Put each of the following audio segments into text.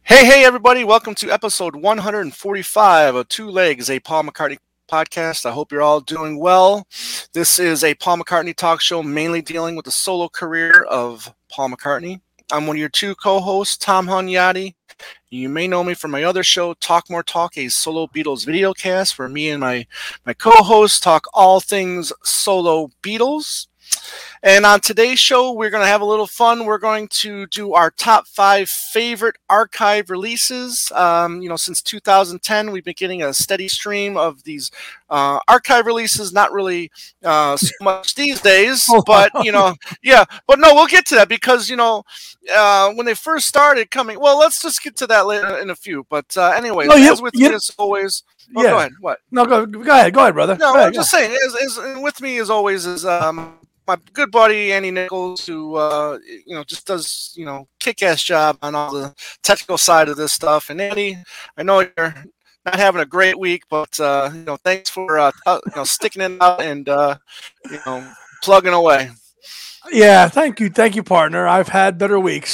Hey, everybody. Welcome to episode 145 of Two Legs, a Paul McCartney podcast. I hope you're all doing well. This is a Paul McCartney talk show mainly dealing with the solo career of Paul McCartney. I'm one of your two co-hosts, Tom Hunyadi. You may know me from my other show, Talk More Talk, a solo Beatles videocast, where me and my co-hosts talk all things solo Beatles. And on today's show, we're going to have a little fun. We're going to do our top 5 favorite archive releases. Since 2010, we've been getting a steady stream of these archive releases. Not really so much these days, but But no, we'll get to that because when they first started coming. Well, let's just get to that later in a few. But anyway, as with me as always. Oh, yeah. Go ahead. What? No, go ahead, brother. No, I'm just saying. With me as always is my good buddy Andy Nichols, who just does kick-ass job on all the technical side of this stuff. And Andy, I know you're not having a great week, but thanks for sticking it out and plugging away. Yeah, thank you, partner. I've had better weeks.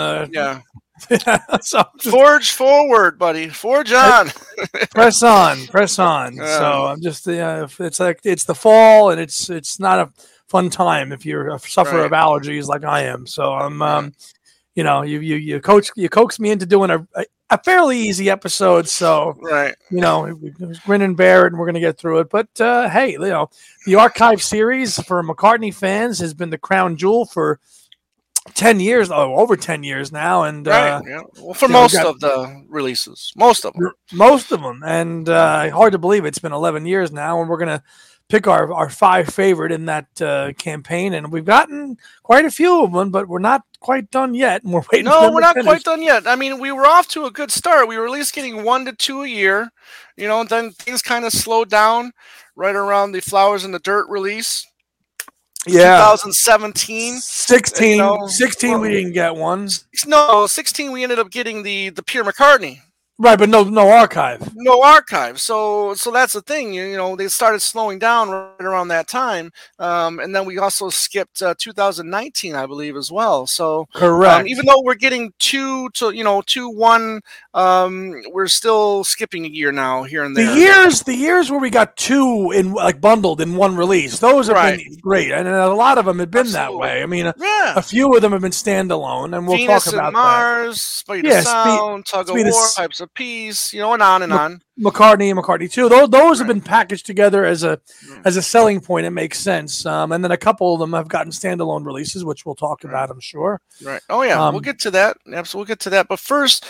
So forge forward, buddy. Forge on. press on. So I'm just it's the fall and it's not a fun time if you're a sufferer of allergies like I am. So I'm you coaxed me into doing a fairly easy episode. So we grin and bear it, and we're gonna get through it. But hey, the archive series for McCartney fans has been the crown jewel for 10 years, over 10 years now, and for most of the releases, most of them, and hard to believe it's been 11 years now, and we're gonna pick our 5 favorite in that campaign, and we've gotten quite a few of them, but we're not quite done yet, and we're waiting. No, we're not quite done yet. I mean, we were off to a good start. We were at least getting 1 to 2 a year, and then things kind of slowed down right around the Flowers in the Dirt release. Yeah, 2017. 16 we didn't get one. No, 16 we ended up getting the Pure McCartney. Right, but no archive. No archive. So that's the thing. They started slowing down right around that time, and then we also skipped 2019, I believe, as well. So correct. Even though we're getting 2 to 2 1, we're still skipping a year now here and there. The years where we got 2 in bundled in one release, those have been great, and a lot of them have been that way. I mean, a few of them have been standalone, and we'll Venus talk about and Mars, Speed of Sound, Tug of War, Pipes of Peace, and on and on. McCartney and McCartney 2. Those have been packaged together as a selling point. It makes sense. And then a couple of them have gotten standalone releases, which we'll talk about, I'm sure. Right. Oh yeah, we'll get to that. Absolutely, we'll get to that. But first,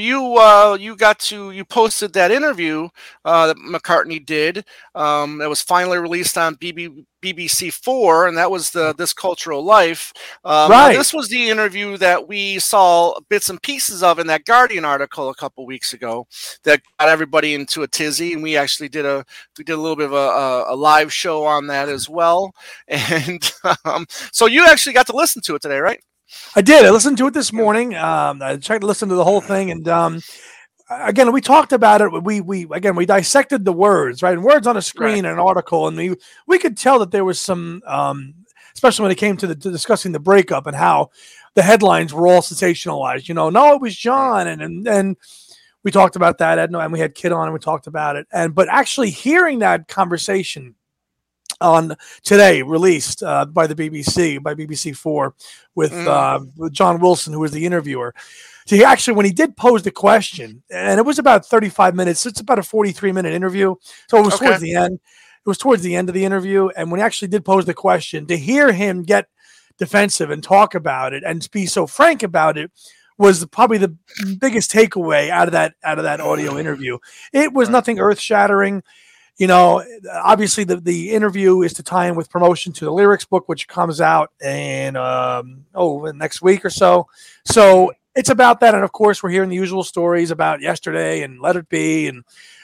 you posted that interview that McCartney did. That was finally released on BBC4, and that was This Cultural Life. Right. This was the interview that we saw bits and pieces of in that Guardian article a couple weeks ago that got everybody into a tizzy, and we actually did a little bit of a live show on that as well. And so you actually got to listen to it today, right? I did. I listened to it this morning. I tried to listen to the whole thing, and again, we talked about it. We dissected the words, right? And words on a screen and an article, and we could tell that there was some, especially when it came to discussing the breakup and how the headlines were all sensationalized. No, it was John, and we talked about that, and we had Kid on, and we talked about it. But actually hearing that conversation on today, released by the BBC, by BBC4, with John Wilson, who was the interviewer. So actually, when he did pose the question, and it was about 35 minutes, it's about a 43-minute interview. So it was towards the end. It was towards the end of the interview. And when he actually did pose the question, to hear him get defensive and talk about it and be so frank about it was probably the biggest takeaway out of that audio interview. It was nothing earth-shattering. Obviously the interview is to tie in with promotion to the lyrics book, which comes out in next week or so. So it's about that, and of course, we're hearing the usual stories about yesterday and Let It Be, and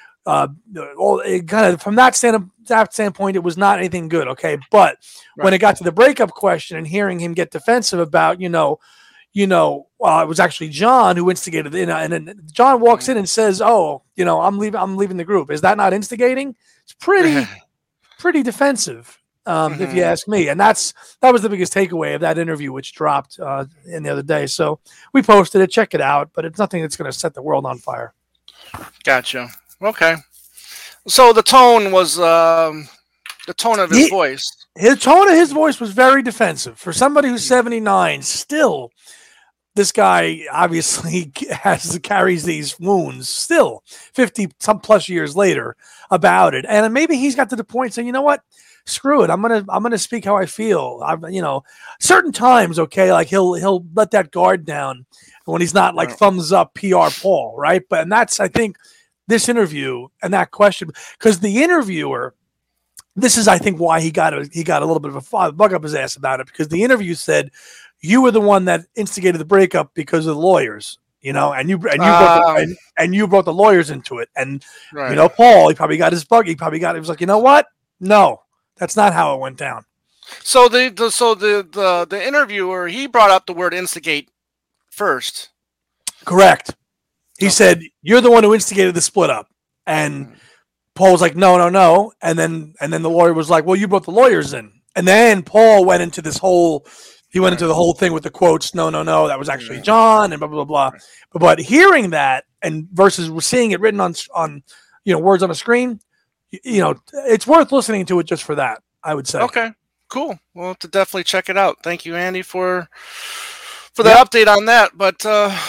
from that standpoint, it was not anything good. Okay, but when it got to the breakup question and hearing him get defensive about, it was actually John who instigated it, and then John walks in and says, I'm leaving the group. Is that not instigating? It's pretty defensive. if you ask me. And that was the biggest takeaway of that interview, which dropped in the other day. So we posted it. Check it out. But it's nothing that's going to set the world on fire. Gotcha. Okay. So the tone was the tone of his voice. The tone of his voice was very defensive. For somebody who's 79, still, this guy obviously carries these wounds still 50 some plus years later about it. And maybe he's got to the point saying, you know what? Screw it. I'm gonna speak how I feel. Certain times, okay, like he'll let that guard down when he's not like thumbs up PR Paul, right? And that's, I think, this interview and that question, because the interviewer, this is, I think, why he got a little bit of a bug up his ass about it, because the interview said you were the one that instigated the breakup because of the lawyers, and you brought the lawyers into it, and Paul, he probably got his bug. He was like, you know what? No, that's not how it went down. So the interviewer, he brought up the word instigate first. Correct. He said, you're the one who instigated the split up. And Paul was like, no. And then the lawyer was like, well, you brought the lawyers in. And then Paul went into the whole thing with the quotes, no, that was actually John, and blah, blah, blah. But hearing that and versus seeing it written on words on a screen, it's worth listening to it just for that, I would say. Okay, cool. Well, to definitely check it out. Thank you, Andy, for the update on that. But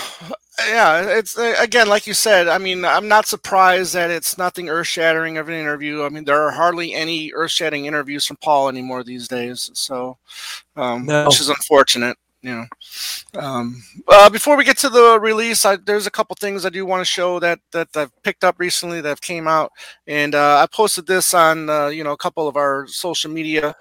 it's again, like you said, I mean, I'm not surprised that it's nothing earth-shattering of an interview. I mean, there are hardly any earth-shattering interviews from Paul anymore these days, so which is unfortunate. Before we get to the release, there's a couple things I do want to show that I've picked up recently that have came out, and I posted this on a couple of our social media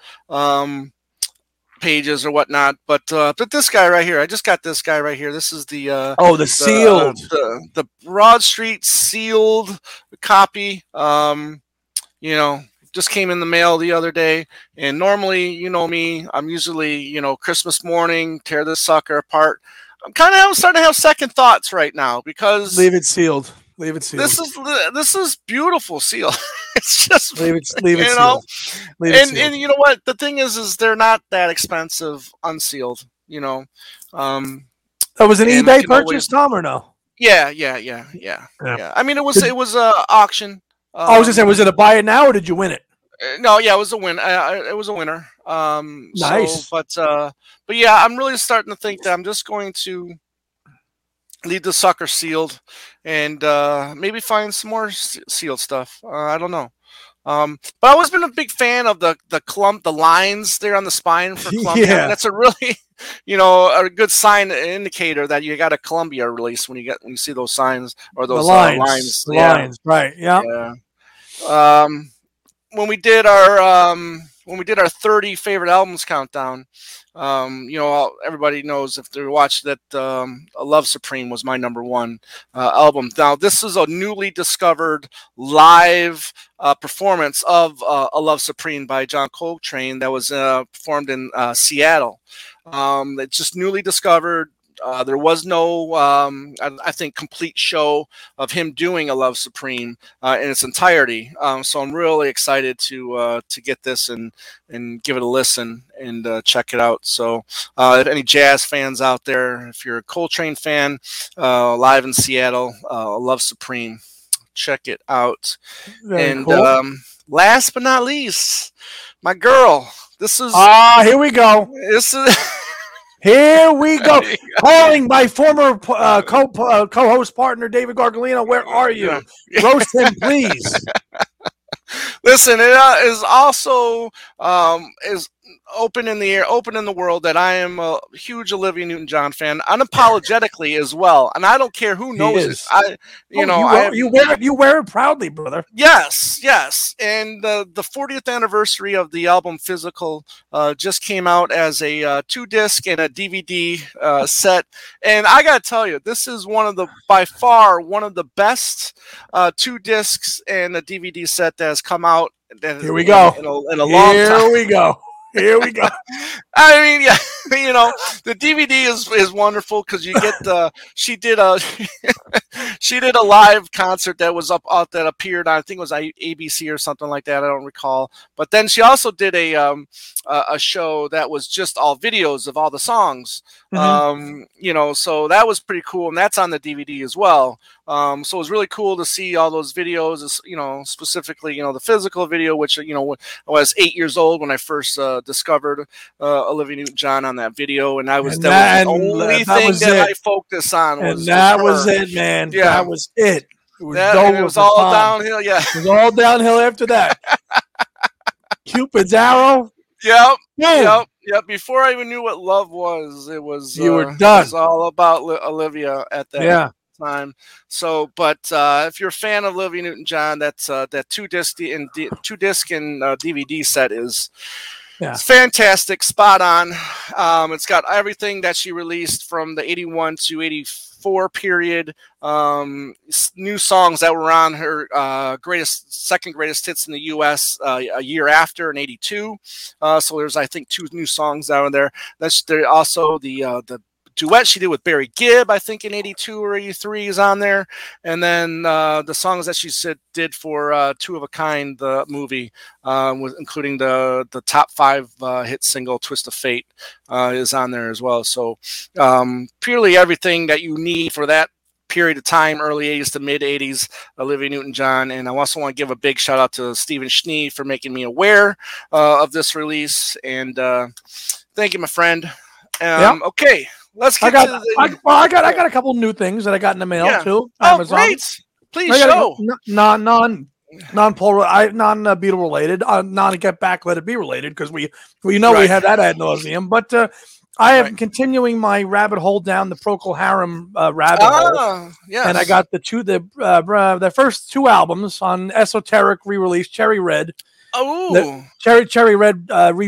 pages or whatnot, but this guy right here, I just got this guy right here. This is the sealed, the Broad Street sealed copy. Just came in the mail the other day, and normally, me, I'm usually, Christmas morning, tear this sucker apart. I'm kind of starting to have second thoughts right now, because leave it sealed. Leave it sealed. This is beautiful seal. It's just leave it sealed. And you know what? The thing is they're not that expensive unsealed. That was an eBay purchase, Tom, or no? Yeah. I mean, it was an auction. I was just saying, was it a buy it now or did you win it? No, yeah, it was a win. It was a winner. Nice. But yeah, I'm really starting to think that I'm just going to leave the sucker sealed and maybe find some more sealed stuff. I don't know. But I've always been a big fan of the lines there on the spine for Columbia. Yeah. That's a really, a good sign indicator that you got a Columbia release when you see those signs or those lines. Lines, right? Yeah. When we did our 30 favorite albums countdown, everybody knows if they watched that, A Love Supreme was my number one album. Now, this is a newly discovered live performance of A Love Supreme by John Coltrane that was performed in Seattle. It's just newly discovered. There was no, I think, complete show of him doing A Love Supreme in its entirety. So I'm really excited to get this and give it a listen and check it out. So if any jazz fans out there, if you're a Coltrane fan, live in Seattle, A Love Supreme, check it out. Very cool. Last but not least, my girl. This is here we go. This is. Here we go. Calling my former co-host partner, David Gargolino. Where are you? Roast him, please. Listen, it is also is open in the world that I am a huge Olivia Newton-John fan, unapologetically as well, and I don't care who knows it. You wear it proudly, brother. Yes, and the 40th anniversary of the album Physical just came out as a 2-disc and a DVD set, and I gotta tell you, this is by far one of the best 2 discs and a DVD set that has come out. Here we go. In a long time. Here we go. Here we go. I mean, yeah, the DVD is wonderful because you get she She did a live concert that was up that appeared on, I think it was ABC or something like that. I don't recall. But then she also did a show that was just all videos of all the songs. So that was pretty cool, and that's on the DVD as well. So it was really cool to see all those videos, specifically, the physical video, which, I was 8 years old when I first discovered Olivia Newton-John on that video, and that was the only thing that I focused on. Was it, man. Yeah. That was it. It was all downhill. Yeah, it was all downhill after that. Cupid's arrow. Yep. Before I even knew what love was, it was you were done. It was all about Olivia at that time. So, but if you're a fan of Olivia Newton-John, that's that two disc and DVD set is. Yeah. It's fantastic, spot on. It's got everything that she released from the 81 to 84 period. New songs that were on her second greatest hits in the U.S. A year after in 82. So there's, I think, 2 new songs out there. There also the duet she did with Barry Gibb, I think in 82 or 83 is on there. And then the songs that she did for Two of a Kind, the movie, including the top 5 hit single, Twist of Fate, is on there as well. So purely everything that you need for that period of time, early 80s to mid 80s, Olivia Newton-John. And I also want to give a big shout out to Stephen Schnee for making me aware of this release. And thank you, my friend. Okay. Let's get to the... I got a couple new things that I got in the mail too. Amazon. Great! Please show. Non-Beatle related, non-Get Back, Let It Be related, because we we have that ad nauseum. But I am continuing my rabbit hole down the Procol Harum rabbit hole. Yes. And I got the first 2 albums on Esoteric re-release, Cherry Red. Oh, Cherry Red.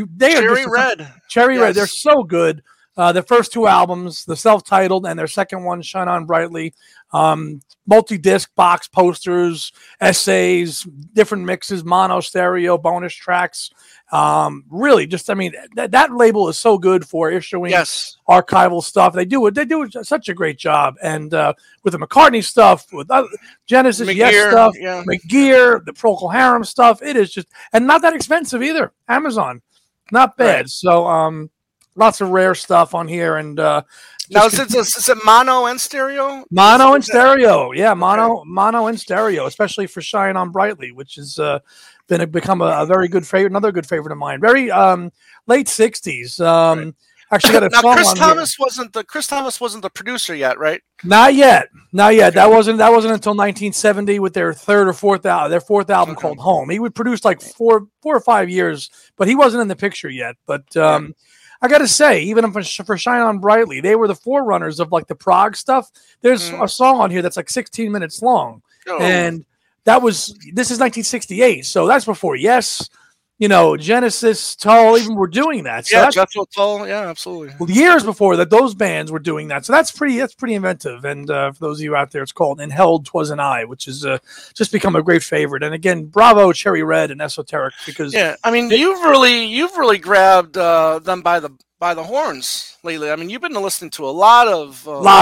Cherry Red. They're so good. The first 2 albums, the self-titled and their second one, Shine On Brightly, multi-disc box posters, essays, different mixes, mono, stereo, bonus tracks. Really, just, I mean, that label is so good for issuing archival stuff. They do such a great job. And with the McCartney stuff, with Genesis, stuff, McGear, the Procol Harum stuff, it is just, and not that expensive either. Amazon, not bad. Right. So, lots of rare stuff on here, and now is it mono and stereo? Mono and stereo, mono and stereo, especially for Shine On Brightly, which has become a very good favorite, another good favorite of mine. Very late 60s. Actually, got a now, song Chris on Thomas here. Chris Thomas wasn't the producer yet, right? Not yet. Okay. That wasn't until 1970 with their fourth album called Home. He would produce like 4 or 5 years, but he wasn't in the picture yet. But I got to say, even for Shine On Brightly, they were the forerunners of like the prog stuff. There's a song on here that's like 16 minutes long. And this is 1968. So that's before Yes, Genesis, Tull, even were doing that. So Jethro Tull, absolutely. Years before that, those bands were doing that. So that's pretty inventive. And for those of you out there, it's called "And Held 'Twas an I," which is just become a great favorite. And again, bravo, Cherry Red and Esoteric, because I mean, you've really grabbed them by the horns lately. I mean, you've been listening to a lot of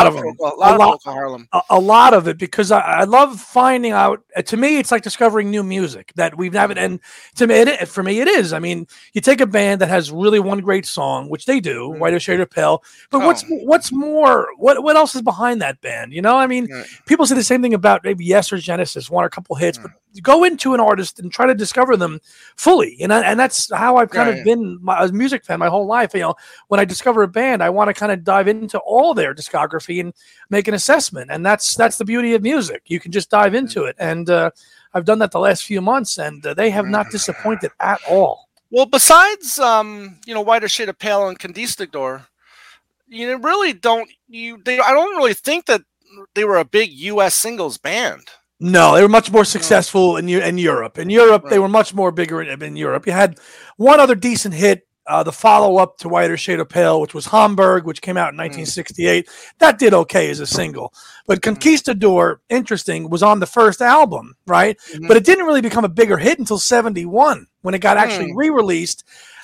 Harlem. A lot of it, because I love finding out. To me, it's like discovering new music that we've never. And to me, for me, it is. I mean, you take a band that has really one great song, which they do, Whiter Shade of Pale. But what's more? What else is behind that band? I mean, people say the same thing about maybe Yes or Genesis, one or a couple hits, but go into an artist and try to discover them fully. And that's how I've kind of been a music fan my whole life. When I discover a band, I want to kind of dive into all their discography and make an assessment. And that's the beauty of music. You can just dive into it. And I've done that the last few months, and they have not disappointed at all. Well, besides, Whiter Shade of Pale and Conquistador, I don't really think that they were a big U.S. singles band. No, they were much more successful in Europe. In Europe, they were much more bigger in Europe. You had one other decent hit, the follow-up to Whiter Shade of Pale, which was Hamburg, which came out in 1968. That did okay as a single. But Conquistador, interesting, was on the first album, right? But it didn't really become a bigger hit until 71, when it got actually re-released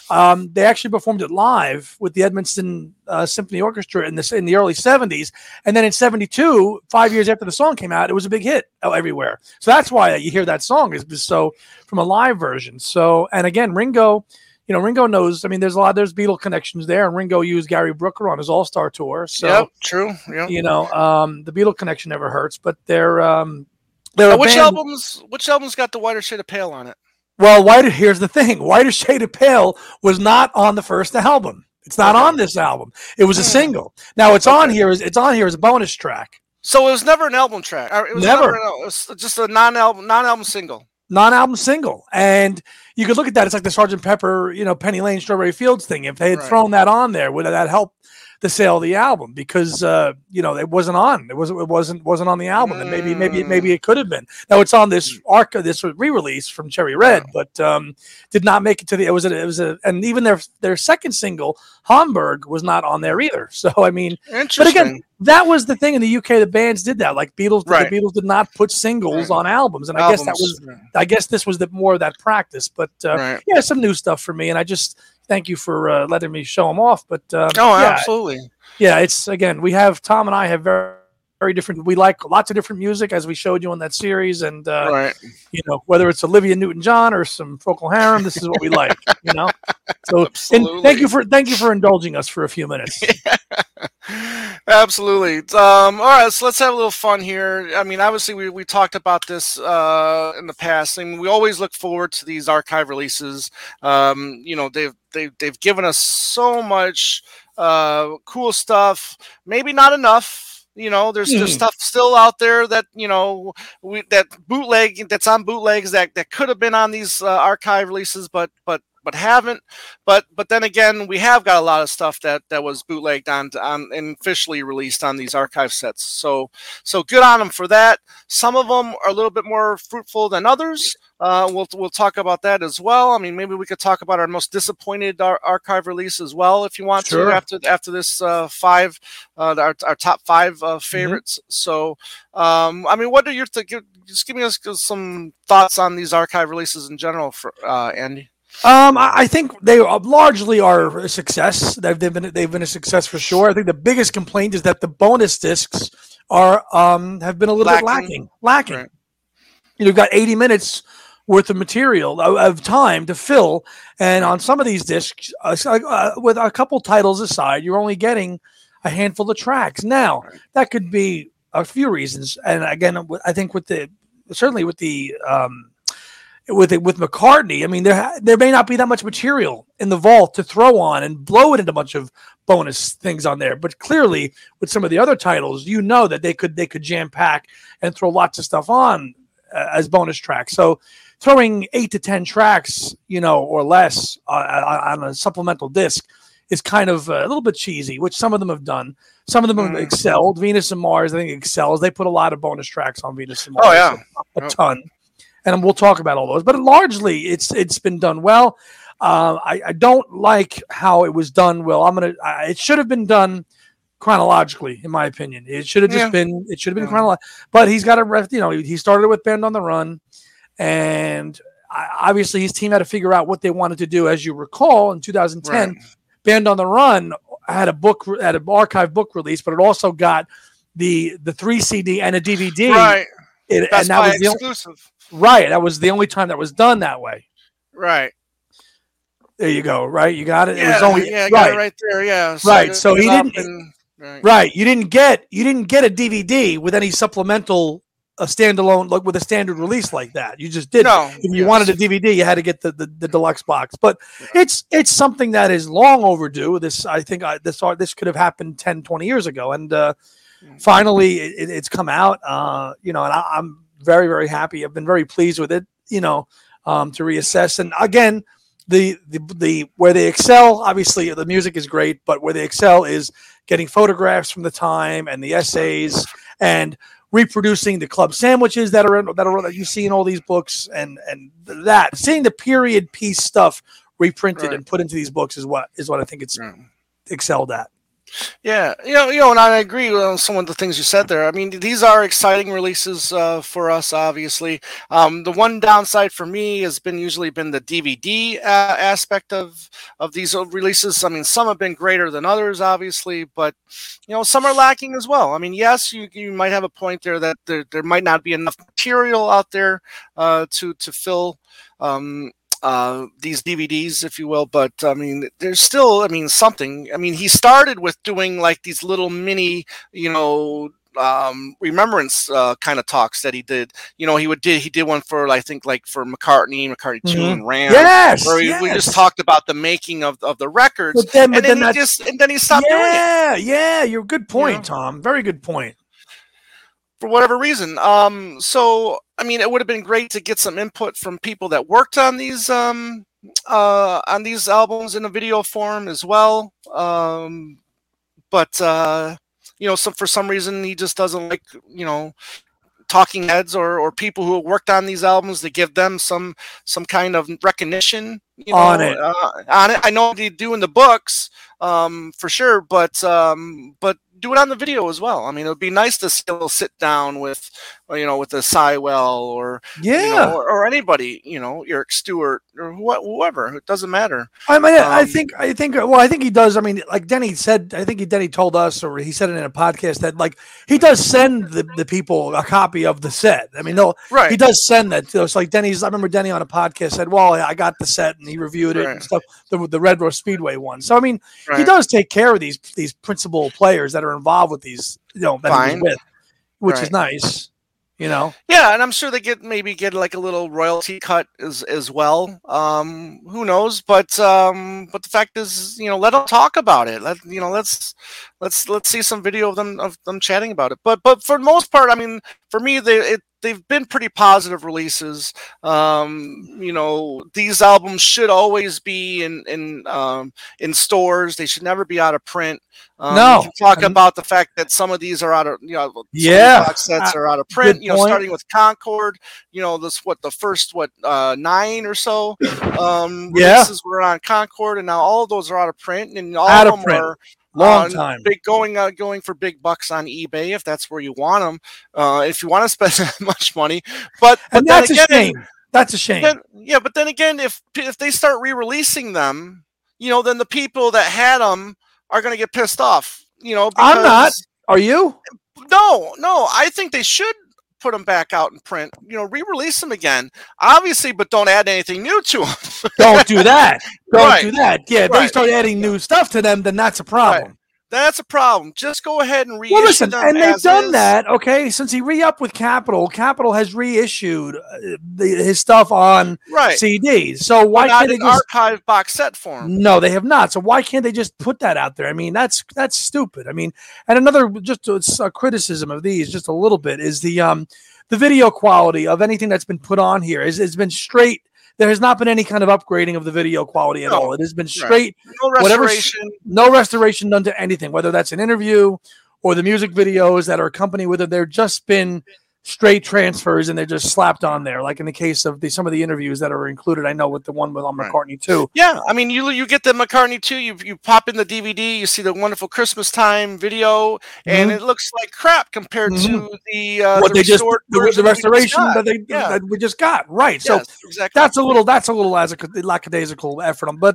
They actually performed it live with the Edmonton Symphony Orchestra in the early 70s. And then in 72, 5 years after the song came out, it was a big hit everywhere. So that's why you hear that song is so from a live version. So, and again, Ringo knows, I mean, there's Beatle connections there, and Ringo used Gary Brooker on his All-Star tour. So, yep, true. Yep. The Beatle connection never hurts, but they're which albums got the Whiter Shade of Pale on it? Well, here's the thing. Whiter Shade of Pale was not on the first album. It's not on this album. It was a single. Now it's on here as a bonus track. So it was never an album track. It was never. It was just a non-album single. Non-album single. And you could look at that. It's like the Sgt. Pepper, Penny Lane, Strawberry Fields thing. If they had thrown that on there, would that help the sale of the album? Because it wasn't on. It wasn't on the album. And maybe it could have been. Now it's on this re-release from Cherry Red, but did not make it to the. And even their second single, Hamburg, was not on there either. So I mean, but again, that was the thing in the UK. The bands did that. Like Beatles, the Beatles did not put singles on albums, and I guess this was more of that practice. But some new stuff for me, and I just. Thank you for letting me show them off. But absolutely. Yeah, it's again, Tom and I have very, very different. We like lots of different music, as we showed you on that series, and whether it's Olivia Newton-John or some Procol Harum, this is what we like. So and thank you for indulging us for a few minutes. Absolutely. All right, so let's have a little fun here. I mean, obviously we talked about this in the past. I mean, we always look forward to these archive releases. They've given us so much cool stuff. Maybe not enough. There's stuff still out there that that's on bootlegs that could have been on these archive releases, but haven't. But then again, we have got a lot of stuff that was bootlegged on and officially released on these archive sets. So good on them for that. Some of them are a little bit more fruitful than others. We'll talk about that as well. I mean, maybe we could talk about our most disappointed archive release as well, if you want to, after this our top five favorites. So, I mean, what are your just give me some thoughts on these archive releases in general, for Andy. I think they largely are a success. They've been a success for sure. I think the biggest complaint is that the bonus discs have been a little bit lacking. Right. You've got 80 minutes worth of material of time to fill, and on some of these discs, with a couple titles aside, you're only getting a handful of tracks. Now that could be a few reasons, and again, I think with McCartney, I mean, there may not be that much material in the vault to throw on and blow it into a bunch of bonus things on there. But clearly, with some of the other titles, that they could jam pack and throw lots of stuff on as bonus tracks. So throwing 8 to 10 tracks, or less on a supplemental disc is kind of a little bit cheesy, which some of them have done. Some of them have excelled. Venus and Mars, I think, excels. They put a lot of bonus tracks on Venus and Mars. Oh yeah, a ton. And we'll talk about all those, but largely it's been done well. I don't like how it was done. Well, it should have been done chronologically, in my opinion. It should have just been. It should have been chronological. But he's got a. He started with Band on the Run, and obviously his team had to figure out what they wanted to do. As you recall, in 2010, Band on the Run had an archive book release, but it also got the 3 CD and a DVD. Right. And that was exclusive. Right. That was the only time that was done that way. Right. There you go. Right. You got it. Yeah, it was only got it right there. Yeah. Right. So he didn't. Right. You didn't get a DVD with any supplemental, a standalone, with a standard release like that. You just didn't. No. If you wanted a DVD, you had to get the deluxe box. But it's something that is long overdue. This could have happened 10, 20 years ago, and finally it's come out. And I'm very, very happy. I've been very pleased with it, to reassess. And again, the where they excel, obviously the music is great, but where they excel is getting photographs from the time and the essays and reproducing the club sandwiches that you see in all these books, and that seeing the period piece stuff reprinted and put into these books is what I think it's excelled at. Yeah, and I agree with some of the things you said there. I mean, these are exciting releases for us, obviously. The one downside for me has usually been the DVD aspect of these releases. I mean, some have been greater than others, obviously, but some are lacking as well. I mean, yes, you might have a point there that there might not be enough material out there to fill. These DVDs, if you will, but I mean, there's still, I mean, something. I mean, he started with doing like these little mini, remembrance kind of talks that he did. He did one for, I think, like for McCartney 2 and Ram. Yes, where we just talked about the making of the records, but then he stopped doing it. Yeah, you're good point, Tom. Very good point. For whatever reason. So I mean, it would have been great to get some input from people that worked on these albums in a video form as well. But so for some reason he just doesn't like talking heads or people who worked on these albums to give them some kind of recognition on it. I know they do in the books for sure, but do it on the video as well. I mean, it would be nice to still sit down with with a Sywell or or anybody, Eric Stewart or whoever. It doesn't matter. I mean, I think he does. I mean, like Denny said, I think Denny told us, or he said it in a podcast, that like he does send the people a copy of the set. I mean, he does send that. It's like Denny's. I remember Denny on a podcast said, "Well, I got the set," and he reviewed it and stuff. The Red Rose Speedway one. So I mean, he does take care of these principal players that are involved with these, that he's with, which is nice. Yeah, and I'm sure they maybe get like a little royalty cut as well. Who knows? But the fact is, let them talk about it. Let's see some video of them chatting about it. But for the most part, I mean, for me, they've been pretty positive releases. These albums should always be in stores. They should never be out of print. No, you can talk about the fact that some of these are out of box sets are out of print. Starting with Concord. The first 9 or so releases were on Concord, and now all of those are out of print, and all of them are. Long time. Going for big bucks on eBay if that's where you want them. If you want to spend that much money, but that's a shame. That's a shame. But then again, if they start re-releasing them, then the people that had them are going to get pissed off. Because, I'm not. Are you? No. I think they should put them back out in print. Re-release them again, obviously, but don't add anything new to them. Don't do that. Don't do that. Yeah, if they start adding new stuff to them, then that's a problem. Right. That's a problem. Just go ahead and reissue listen, them. And they've done that, okay? Since he re-upped with Capitol, Capitol has reissued his stuff on CDs. So why can't they just archive box set form? No, they have not. So why can't they just put that out there? I mean, that's stupid. I mean, and another just a criticism of these, just a little bit, is the video quality of anything that's been put on here has been straight. There has not been any kind of upgrading of the video quality at all. It has been straight, no restoration. No restoration done to anything, whether that's an interview or the music videos that are accompanied with it. They're just been straight transfers, and they're just slapped on there, like in the case of some of the interviews that are included. I know with the one on McCartney 2. Yeah, I mean, you get the McCartney 2, you pop in the DVD, you see the Wonderful Christmas Time video, and it looks like crap compared to the restoration that we just got. Right. So exactly. That's a little lackadaisical effort. But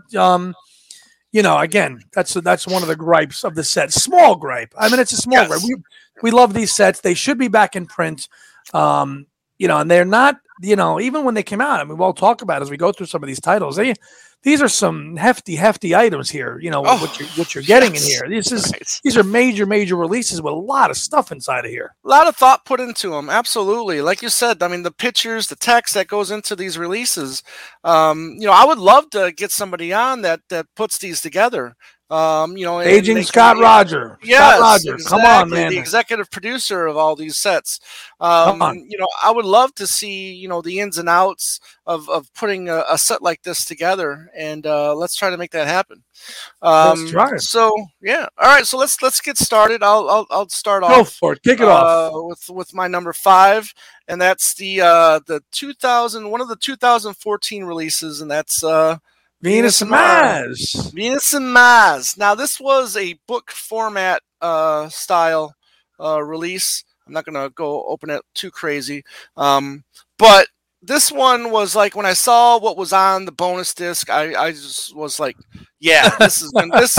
again, that's one of the gripes of the set. Small gripe. I mean, it's a small gripe. We love these sets. They should be back in print. And they're not, even when they came out, I mean, we'll talk about as we go through some of these titles. These are some hefty items here, what you're getting in here. These are major releases with a lot of stuff inside of here. A lot of thought put into them. Absolutely. Like you said, I mean, the pictures, the text that goes into these releases, I would love to get somebody on that puts these together. Aging Scott Roger. Yes, Scott Roger. Exactly. Come on, man. The executive producer of all these sets. I would love to see, the ins and outs of putting a set like this together, and let's try to make that happen. Let's try. So yeah, all right. So let's get started. I'll start off. Go for it. Kick it off with my number 5, and that's the 2014 releases, and that's Venus and Mars. Venus and Mars. Now, this was a book format style release. I'm not going to go open it too crazy. But this one was like, when I saw what was on the bonus disc, I just was like, yeah, this is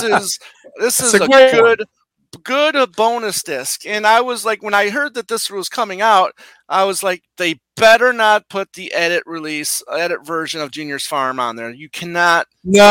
a good bonus disc. And I was like, when I heard that this was coming out, I was like, they better not put the edit version of Junior's Farm on there. You cannot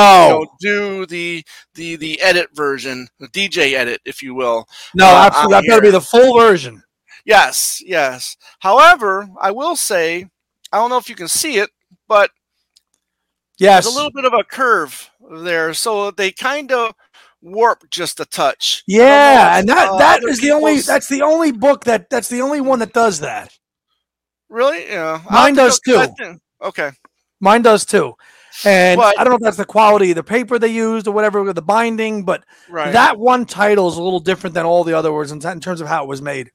do the edit version, the DJ edit, if you will. No, absolutely. That better be the full version. Yes. However, I will say, I don't know if you can see it, but there's a little bit of a curve there. So they kind of warp just a touch. Yeah, and that's the only book that's the only one that does that. Really? Yeah. Mine does too. Okay. Mine does too. And I don't know if that's the quality of the paper they used or whatever, the binding, but that one title is a little different than all the other words in terms of how it was made.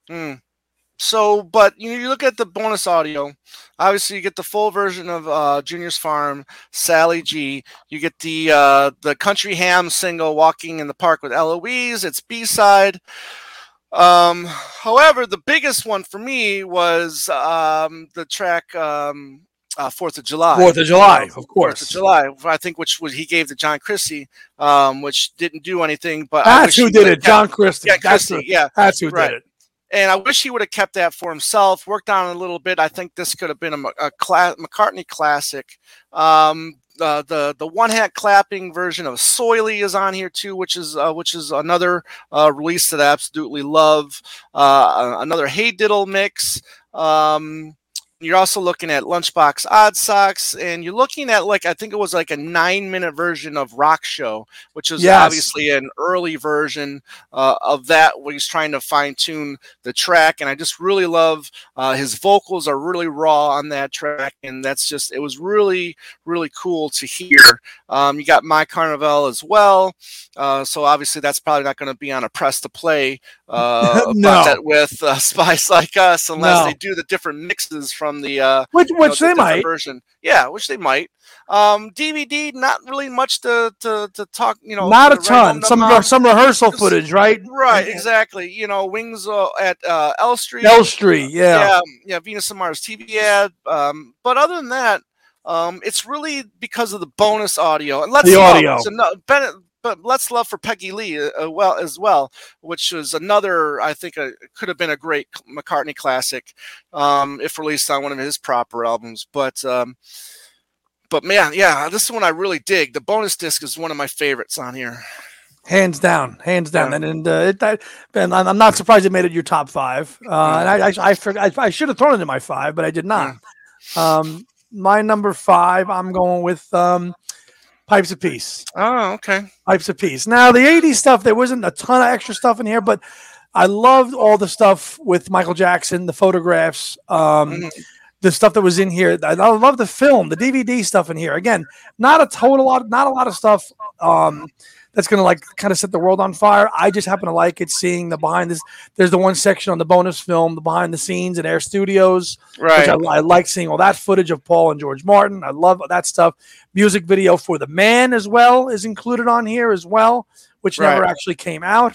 So, but you look at the bonus audio, obviously you get the full version of Junior's Farm, Sally G. You get the Country Ham single, Walking in the Park with Eloise. It's B-side. However, the biggest one for me was the track 4th of July. 4th of July, of course. 4th of July, I think, which he gave to John Christie, which didn't do anything. But that's who did it, John Christie. Yeah, Christie, that's who did it. And I wish he would have kept that for himself, worked on it a little bit. I think this could have been a McCartney classic. The one-hat clapping version of Soily is on here too, which is another release that I absolutely love. Another Hey Diddle mix. You're also looking at Lunchbox Odd Socks, and you're looking at, like, I think it was like a 9-minute version of Rock Show, which is obviously an early version of that, where he's trying to fine-tune the track. And I just really love his vocals are really raw on that track, and it was really, really cool to hear. You got My Carnival as well, so obviously that's probably not going to be on a press to play with Spice Like Us, unless they do the different mixes from the which they might version. Yeah, which they might. DVD, not really much to talk. Not a ton. Some rehearsal footage, right? Right, exactly. Wings at L Street. L Street, yeah. Venus and Mars TV ad. But other than that, it's really because of the bonus audio and But Let's Love for Peggy Lee as well, which was another, I think, could have been a great McCartney classic if released on one of his proper albums. But man, this is one I really dig. The bonus disc is one of my favorites on here. Hands down. Yeah. And I'm not surprised it made it your top 5. And I should have thrown it in my 5, but I did not. My number 5, I'm going with Pipes of Peace. Oh, okay. Pipes of Peace. Now, the 80s stuff, there wasn't a ton of extra stuff in here, but I loved all the stuff with Michael Jackson, the photographs, the stuff that was in here. I love the film, the DVD stuff in here. Again, not a lot of stuff that's going to like kind of set the world on fire. I just happen to like it, seeing the behind this. There's the one section on the bonus film, the behind the scenes at Air Studios, right? Which I like seeing all that footage of Paul and George Martin. I love that stuff. Music video for The Man as well is included on here as well, which never actually came out.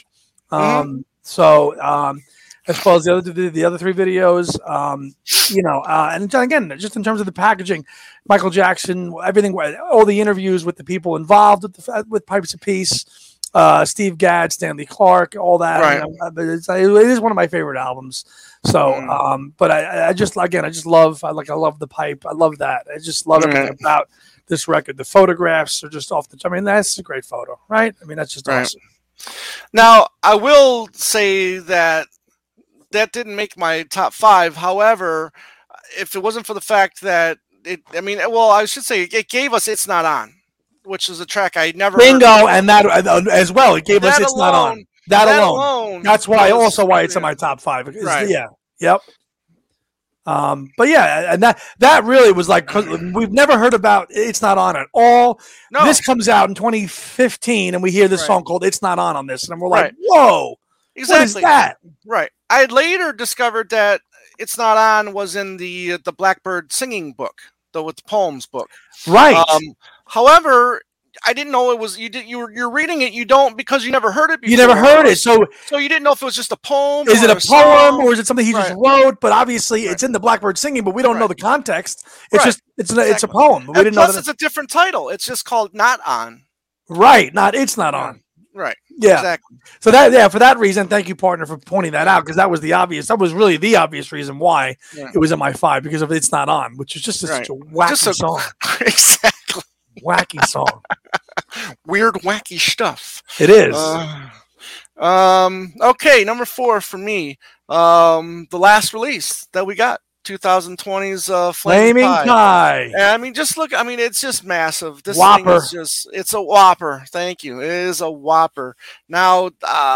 As well as the other 3 videos, and again, just in terms of the packaging, Michael Jackson, everything, all the interviews with the people involved with Pipes of Peace, Steve Gadd, Stanley Clarke, all that. Right. It is one of my favorite albums. So, but I love the pipe. I love that. I just love everything about this record. The photographs are just off the. I mean, that's a great photo, right? I mean, that's just awesome. Now, I will say that didn't make my top 5. However, if it wasn't for the fact that I should say it gave us "It's Not On," which is a track I never bingo, heard. And that as well. It gave us "It's Not On." That alone. That's why it's in my top 5. Right. Yeah. Yep. But yeah, and that really was like, 'cause we've never heard about "It's Not On" at all. No. This comes out in 2015, and we hear this song called "It's Not On" this, and we're like, whoa. Exactly. What is that? Right. I later discovered that "It's Not On" was in the Blackbird singing book, with the poems book. Right. However, I didn't know it was you're reading it. You don't because you never heard it before. You never heard it, so you didn't know if it was just a poem. Is it a poem or is it something he right. just wrote? But obviously, it's in the Blackbird Singing, but we don't know the context. It's just it's a poem. We didn't know that it's a different title. It's just called "Not On." Right, it's not on. Right. Yeah. Exactly. So for that reason, thank you, partner, for pointing that out, because that was really the obvious reason why it was in my 5, because of It's Not On, which is just such a wacky song. Exactly. Wacky song. Weird, wacky stuff. It is. Okay, number 4 for me. The last release that we got. 2020's Flaming Pie. And I mean, just look. I mean, it's just massive. This whopper. thing is it's a whopper. Thank you. It is a whopper. Now,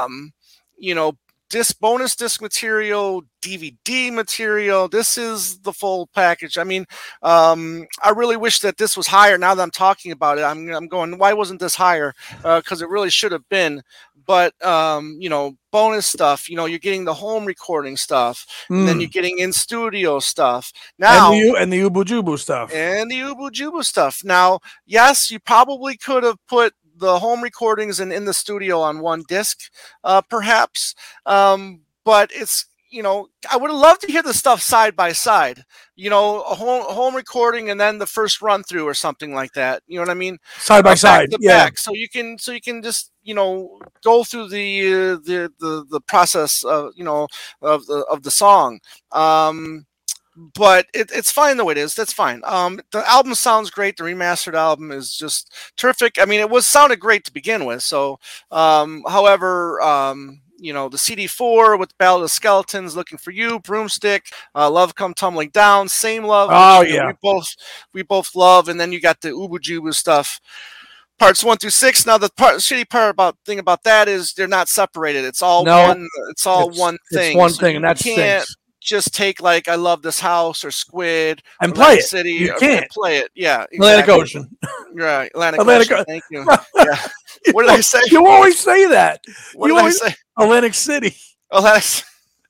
bonus disc material, DVD material. This is the full package. I mean, I really wish that this was higher. Now that I'm talking about it, I'm going, why wasn't this higher? Because it really should have been. But bonus stuff. You're getting the home recording stuff, and then you're getting in studio stuff. Now and the Ubu Jubu stuff. Now, yes, you probably could have put the home recordings and in the studio on one disc, perhaps. But it's, I would have loved to hear the stuff side by side, a home recording and then the first run through or something like that. You know what I mean? Side by side. Back. So you can just, go through the process of, of the song. But it's fine the way it is. That's fine. The album sounds great. The remastered album is just terrific. I mean, it sounded great to begin with. So, however, the CD4 with Ballad of Skeletons, Looking for You, Broomstick, Love Come Tumbling Down, Same Love. Oh, which, we both love. And then you got the Ubu Jubu stuff. Parts 1 through 6. Now the shitty thing about that is they're not separated. It's all one. It's all one thing. It's one thing, and that stinks. Just take I Love This House or Squid and play it. City. You can't play it. Yeah, exactly. Atlantic Ocean. Right, Atlantic Ocean. Thank you. Yeah. What did I say? You always say that. What did I say? Atlantic City. Atlantic.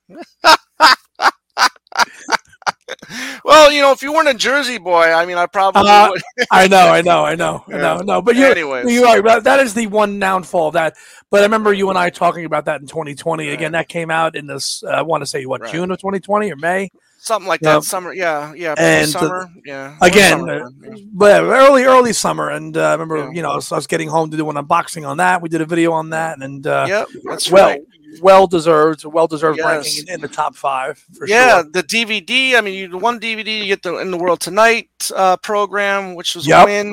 Well, if you weren't a Jersey boy, I mean, I probably would. I know. But you're right. That is the one downfall of that. But I remember you and I talking about that in 2020. Right. Again, that came out in this, I want to say, June of 2020 or May? Something like that. Summer, yeah. And summer, yeah. Again, but early summer. And I remember, I was getting home to do an unboxing on that. We did a video on that. And that's right. Well deserved ranking in the top 5 for sure. Yeah, the DVD. I mean, one DVD you get the In the World Tonight program, which was a win.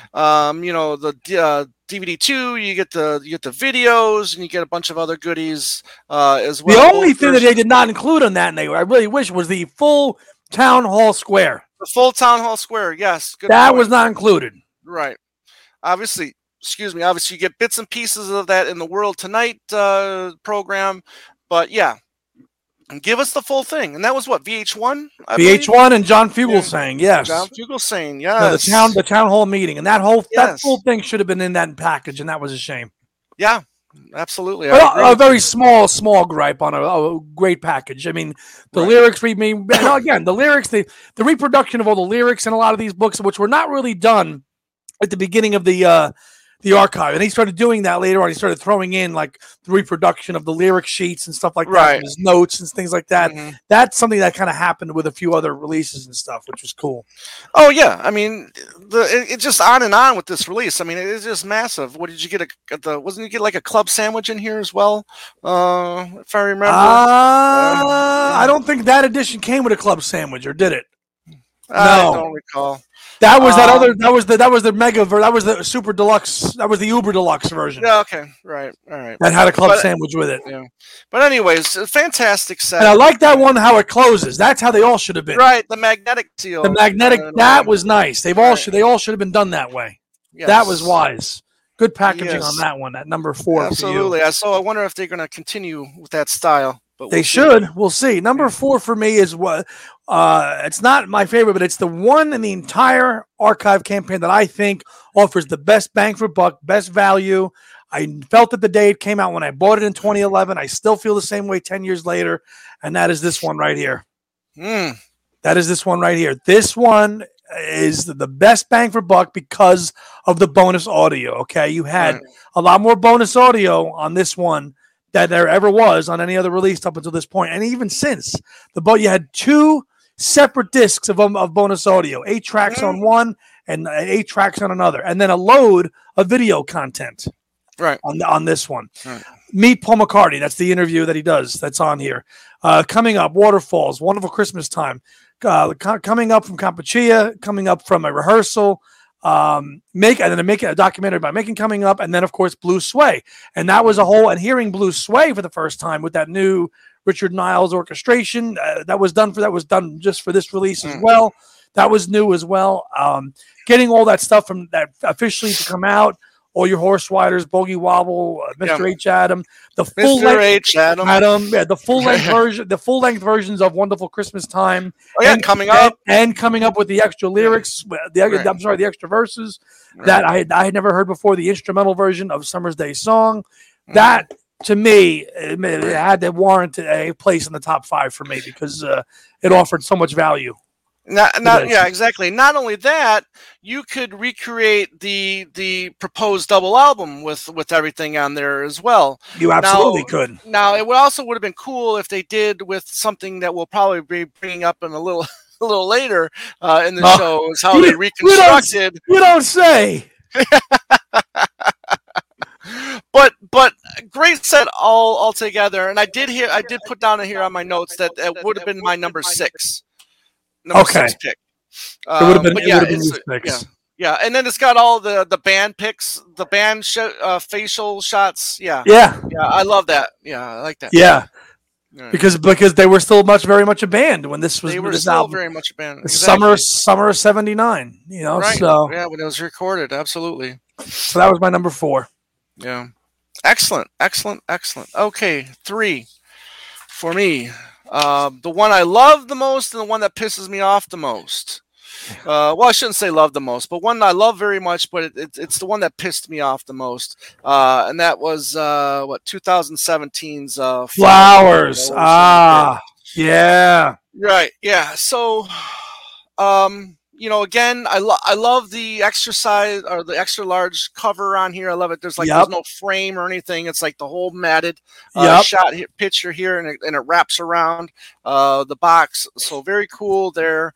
The DVD 2, you get the videos, and you get a bunch of other goodies as well. The only thing that they did not include on that, and I really wish, was the full Town Hall Square. The full Town Hall Square, yes. That was not included. Right. Obviously, you get bits and pieces of that in the World Tonight program, but and give us the full thing. And that was what, VH1? VH1 and John Fugelsang, yes. John Fugelsang, yes. No, the town hall meeting, and that full thing should have been in that package, and that was a shame. Yeah, absolutely. A very small gripe on a great package. I mean, the lyrics again, the lyrics, the reproduction of all the lyrics in a lot of these books, which were not really done at the beginning of the archive, and he started doing that later on. He started throwing in the reproduction of the lyric sheets and stuff like that, his notes and things like that. Mm-hmm. That's something that kind of happened with a few other releases and stuff, which was cool. Oh yeah, I mean, it's just on and on with this release. I mean, it's just massive. What did you get? Wasn't you get a club sandwich in here as well? If I remember, I don't think that edition came with a club sandwich, or did it? I don't recall. That was that was the mega that was the super deluxe, that was the Uber deluxe version. Yeah, okay. Right. All right. That had a club sandwich with it. Yeah. But anyways, a fantastic set. And I like that one, how it closes. That's how they all should have been. Right, the magnetic seal. The magnetic, that was nice. They all should have been done that way. Yes. That was wise. Good packaging on that one, at number 4. Absolutely. So I wonder if they're going to continue with that style. But they should. We'll see. Number 4 for me is what it's not my favorite, but it's the one in the entire archive campaign that I think offers the best bang for buck, best value. I felt it the day it came out when I bought it in 2011. I still feel the same way 10 years later, and that is this one right here. That is this one right here. This one, is the best bang for buck because of the bonus audio. Okay, you had a lot more bonus audio on this one that there ever was on any other release up until this point, and even since you had 2 separate discs of bonus audio, 8 tracks on one and 8 tracks on another, and then a load of video content. Right on this one. Right. Meet Paul McCartney. That's the interview that he does. That's on here. Coming up, Waterfalls, Wonderful Christmas Time. Coming up from Kampuchea, coming up from a rehearsal. Make a documentary about Making coming up, and then of course Blue Sway. And that was a whole. And hearing Blue Sway for the first time with that new Richard Niles orchestration that was done just for this release as well. That was new as well. Getting all that stuff from that officially to come out. All Your Horse Riders, Bogey Wobble, Mr. H. Adam, the full Mr. H. Adam, the full length version, the full length versions of Wonderful Christmas Time. Coming up with the extra lyrics, the extra verses that I had never heard before. The instrumental version of Summer's Day Song, that to me it had to warrant a place in the top 5 for me because it offered so much value. Exactly. Not only that, you could recreate the proposed double album with everything on there as well. You absolutely could. Now, it would have been cool if they did with something that we'll probably be bringing up in a little later in the show is how they reconstructed. You don't say. But great set all together, and I did put down here on my notes that it would have been my number 6. Number 6 pick. It would have been 6. Yeah, and then it's got all the band picks, the band facial shots. Yeah, I love that. Yeah, I like that. Yeah, because they were still very much a band when this was. They were still very much a band. Exactly. Summer of '79. Right. So when it was recorded, absolutely. So that was my number 4. Yeah, excellent. Okay, 3 for me. The one I love the most and the one that pisses me off the most. Well, I shouldn't say love the most, but one I love very much, but it's the one that pissed me off the most. And that was 2017's Flowers. Yeah. Right. Yeah. So, again, I love the extra size or the extra large cover on here. I love it. There's no frame or anything. It's like the whole matted shot picture here, and it wraps around the box. So very cool there.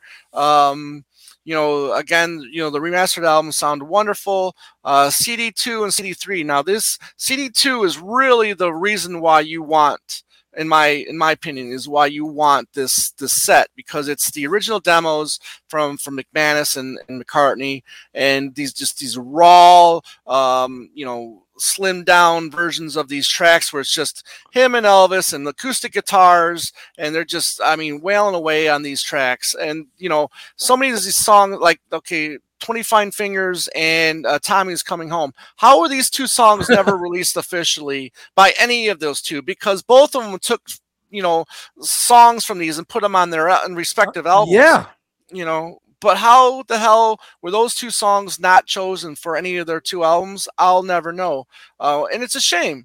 Again, the remastered albums sound wonderful. CD2 and CD3. Now this CD2 is really the reason why you want. In my opinion, is why you want this set, because it's the original demos from McManus and McCartney, and these raw, slimmed down versions of these tracks where it's just him and Elvis and acoustic guitars, and they're just, wailing away on these tracks. And so many of these songs, like 20 Fine Fingers and Tommy's Coming Home. How were these 2 songs never released officially by any of those 2? Because both of them took, songs from these and put them on their respective albums. Yeah. But how the hell were those 2 songs not chosen for any of their 2 albums? I'll never know. And it's a shame.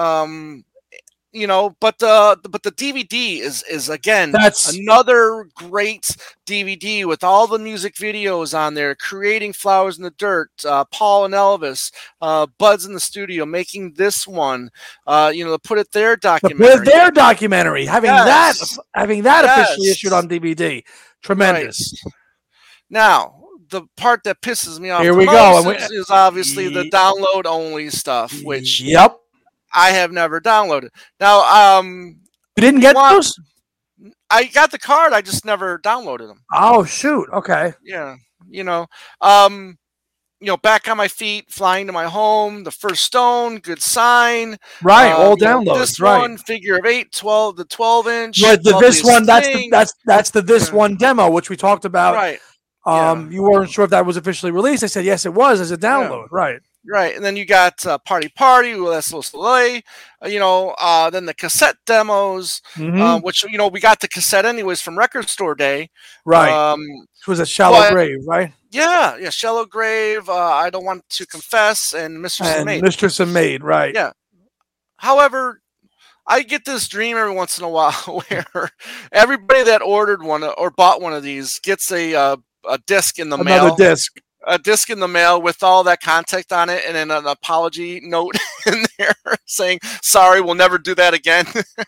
But the DVD is again another great DVD with all the music videos on there, creating Flowers in the Dirt, Paul and Elvis, Buds in the studio, making this one, put it their documentary. Having that officially issued on DVD, tremendous. Right. Now, the part that pisses me off is obviously the download only stuff, which I have never downloaded. Now, you didn't get those? I got the card. I just never downloaded them. Oh, shoot. Okay. Yeah. Back on My Feet, Flying to My Home, The First Stone, Good Sign. Right. All downloads. This one, Figure of 8, 12, the 12-inch. Right. This one, that's the This One demo, which we talked about. Right. You weren't sure if that was officially released. I said, yes, it was as a download. Yeah. Right. Right, and then you got Party Party, Les Soleil, then the cassette demos, which, we got the cassette anyways from Record Store Day. Right. It was a Shallow Grave, right? Yeah, Shallow Grave, I Don't Want to Confess, and Mistress and Maid. Mistress and Maid, right. Yeah. However, I get this dream every once in a while where everybody that ordered one or bought one of these gets a a disc in the Another mail. disc. A disc in the mail with all that contact on it, and then an apology note in there saying, "Sorry, we'll never do that again."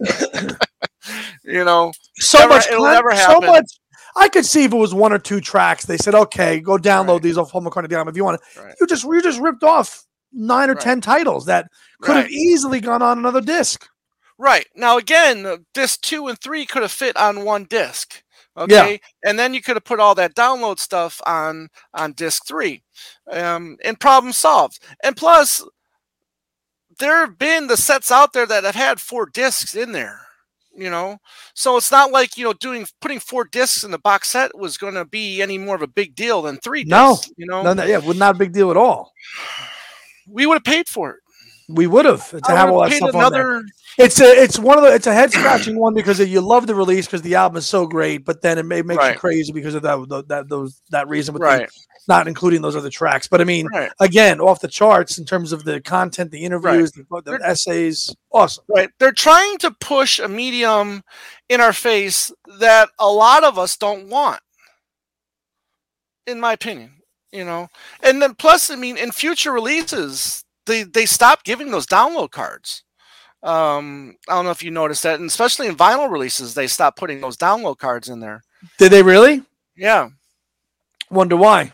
It'll never happen. So much. I could see if it was 1 or 2 tracks. They said, "Okay, go download these off Paul McCartney if you want to." You just ripped off 9 or 10 titles that could have easily gone on another disc. Right. Now again, disc 2 and 3 could have fit on one disc. Okay, and then you could have put all that download stuff on disc 3, and problem solved. And plus, there have been the sets out there that have had 4 discs in there. So it's not like putting 4 discs in the box set was going to be any more of a big deal than 3 discs. No, it was not a big deal at all. We would have paid for it. We would have to have all that stuff on there. It's a head scratching one because you love the release because the album is so great, but then it makes you crazy because of that reason with not including those other tracks. But I mean, again, off the charts in terms of the content, the interviews, the essays, awesome. Right, they're trying to push a medium in our face that a lot of us don't want, in my opinion. And then plus, I mean, in future releases, they stopped giving those download cards. I don't know if you noticed that, and especially in vinyl releases, they stopped putting those download cards in there. Did they really? Yeah. Wonder why.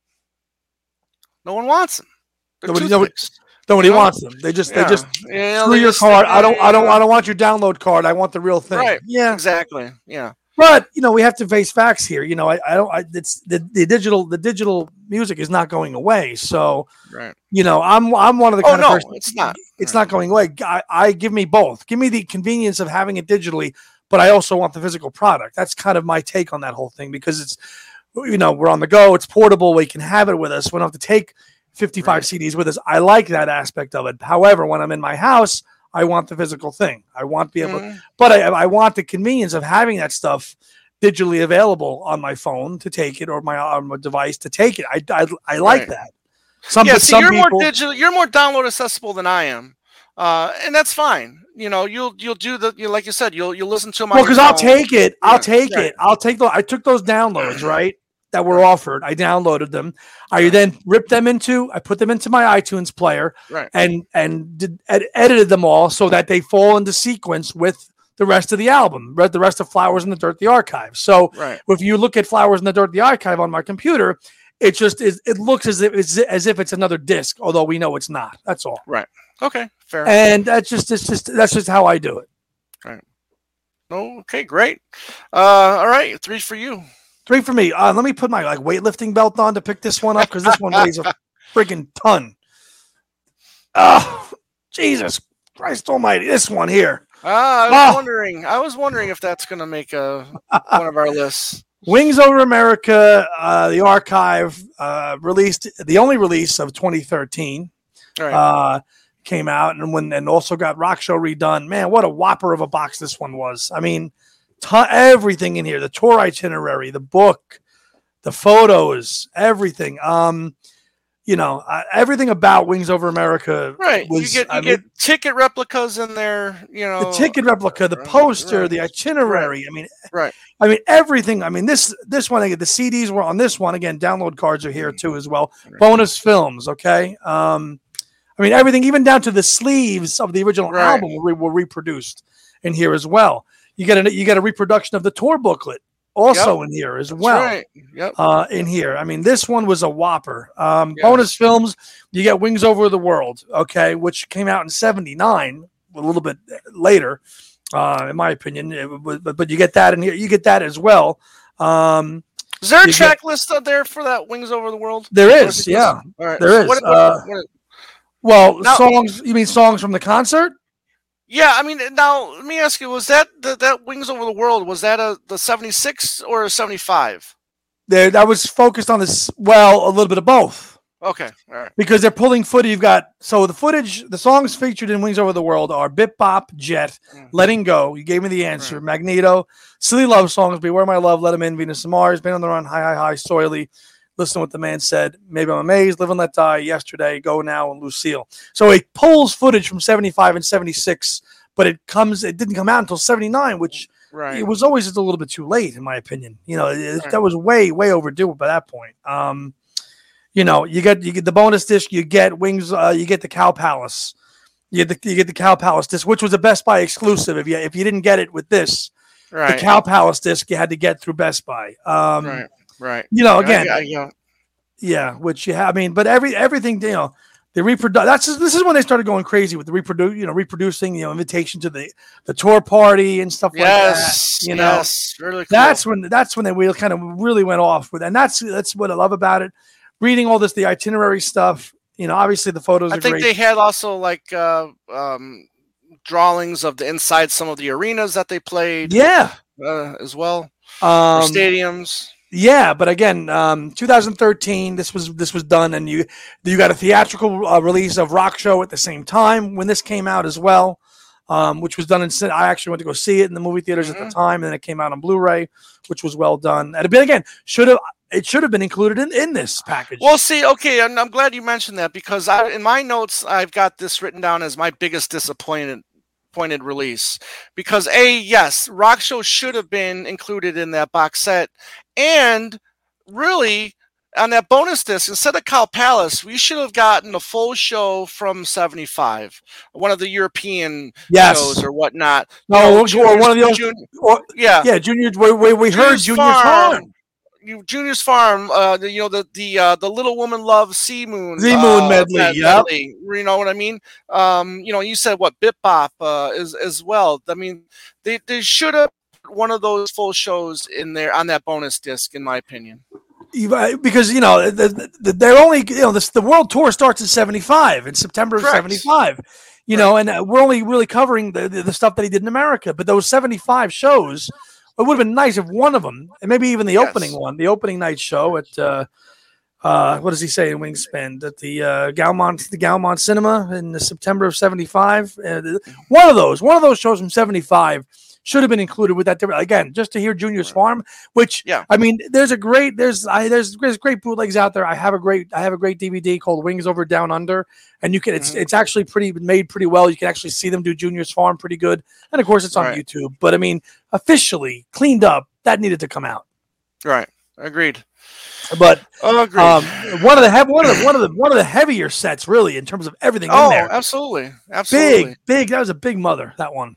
No one wants them. Nobody wants them. They just screw your card. I don't want your download card. I want the real thing. Right. Yeah. Exactly. Yeah. But we have to face facts here. It's the digital music is not going away. So, I'm one of the kind of person. It's not. It's not going away. I give me both. Give me the convenience of having it digitally, but I also want the physical product. That's kind of my take on that whole thing because it's, we're on the go. It's portable. We can have it with us. We don't have to take 55 CDs with us. I like that aspect of it. However, when I'm in my house, I want the physical thing. I want to be able, but I want the convenience of having that stuff digitally available on my phone to take it or my device to take it. I like that. You're more digital. You're more download accessible than I am, and that's fine. You'll do like you said. You'll listen to them. Well, because I'll take it. I took those downloads that were offered. I downloaded them. I then ripped them I put them into my iTunes player, and edited them all so that they fall into sequence with the rest of the album, the rest of Flowers in the Dirt, the Archive. So if you look at Flowers in the Dirt, the Archive on my computer, it just is. It looks as if it's another disc, although we know it's not. That's all. Right. Okay. Fair. And that's just how I do it. Right. Okay. Great. All right. 3 for you. 3 for me. Let me put my weightlifting belt on to pick this one up because this one weighs a freaking ton. Oh, Jesus Christ Almighty! This one here. I was wondering if that's going to make one of our lists. Wings Over America, the Archive, released the only release of 2013. Came out and also got Rock Show redone. Man, what a whopper of a box this one was. I mean, everything in here, the tour itinerary, the book, the photos, everything. Everything about Wings Over America. Right. You get ticket replicas in there, the ticket replica, the poster, the itinerary. I mean, everything. I mean, this one, again, the CDs were on this one. Again, download cards are here too as well. Bonus films. Okay. I mean, everything, even down to the sleeves of the original album were reproduced in here as well. You get a reproduction of the tour booklet also in here as well. That's right. Yep. In here. I mean, this one was a whopper. Bonus films, you get Wings Over the World, okay, which came out in 79, a little bit later, in my opinion. But you get that in here. You get that as well. Is there a track list out there for that Wings Over the World? There is, yeah. All right. There is. Songs, you mean songs from the concert? Yeah, I mean, now let me ask you: was that Wings Over the World? Was that the 76 or a 75? That was focused on this. Well, a little bit of both. Okay, all right. Because they're pulling footage. You've got the songs featured in Wings Over the World are Bip Bop, Jet, Letting Go. You gave me the answer. Magneto, Silly Love Songs, Beware My Love, Let 'Em In, Venus and Mars, Been on the Run, Hi, Soily. Listen to What the Man Said, Maybe I'm Amazed, Live and Let Die, Yesterday, Go Now, and Lucille. So it pulls footage from 75 and 76, but it didn't come out until 79, which Right. it was always just a little bit too late, in my opinion. Right. That was way overdue by that point. You get the bonus disc, you get Wings, you get the Cow Palace, you get the Cow Palace disc, which was a Best Buy exclusive. If you didn't get it with this, Right. the Cow Palace disc you had to get through Best Buy. Right. Again, yeah, which you have. I mean, but everything, they reproduce. This is when they started going crazy with the reproducing, invitation to the tour party and stuff like that. Yes, really cool. That's when they kind of really went off with, and that's what I love about it. Reading all the itinerary stuff, obviously the photos. I think they had also like drawings of the inside some of the arenas that they played. Yeah, as well. Stadiums. Yeah, but again, 2013, this was done, and you got a theatrical release of Rock Show at the same time when this came out as well, which was done I actually went to go see it in the movie theaters at the time, and then it came out on Blu-ray, which was well done. And again, it should have been included in this package. Well, see, okay, and I'm glad you mentioned that because in my notes I've got this written down as my biggest disappointed release because yes, Rock Show should have been included in that box set, and really on that bonus disc instead of Cow Palace, we should have gotten a full show from '75, one of the European shows or whatnot. No, or one of the Junior. We heard Junior's Farm. Junior's Farm, the Little Woman Loves Sea Moon medley. You know what I mean? You said what Bip Bop as well. I mean, they should have one of those full shows in there on that bonus disc, in my opinion. Because they're only the world tour starts in '75 in September of '75. And we're only really covering the stuff that he did in America. But those 75 shows. It would have been nice if one of them, and maybe even the opening night show at what does he say in Wingspan at the Gaumont Cinema in September of '75. One of those shows from '75 should have been included with that. Again, just to hear Junior's Farm, which I mean, there's great bootlegs out there. I have a great DVD called Wings Over Down Under, and you can it's actually made pretty well. You can actually see them do Junior's Farm pretty good, and of course it's on YouTube. But I mean, officially cleaned up, that needed to come out. Right, agreed. But one of the heavier sets, really, in terms of everything in there. Absolutely. Big. That was a big mother. That one.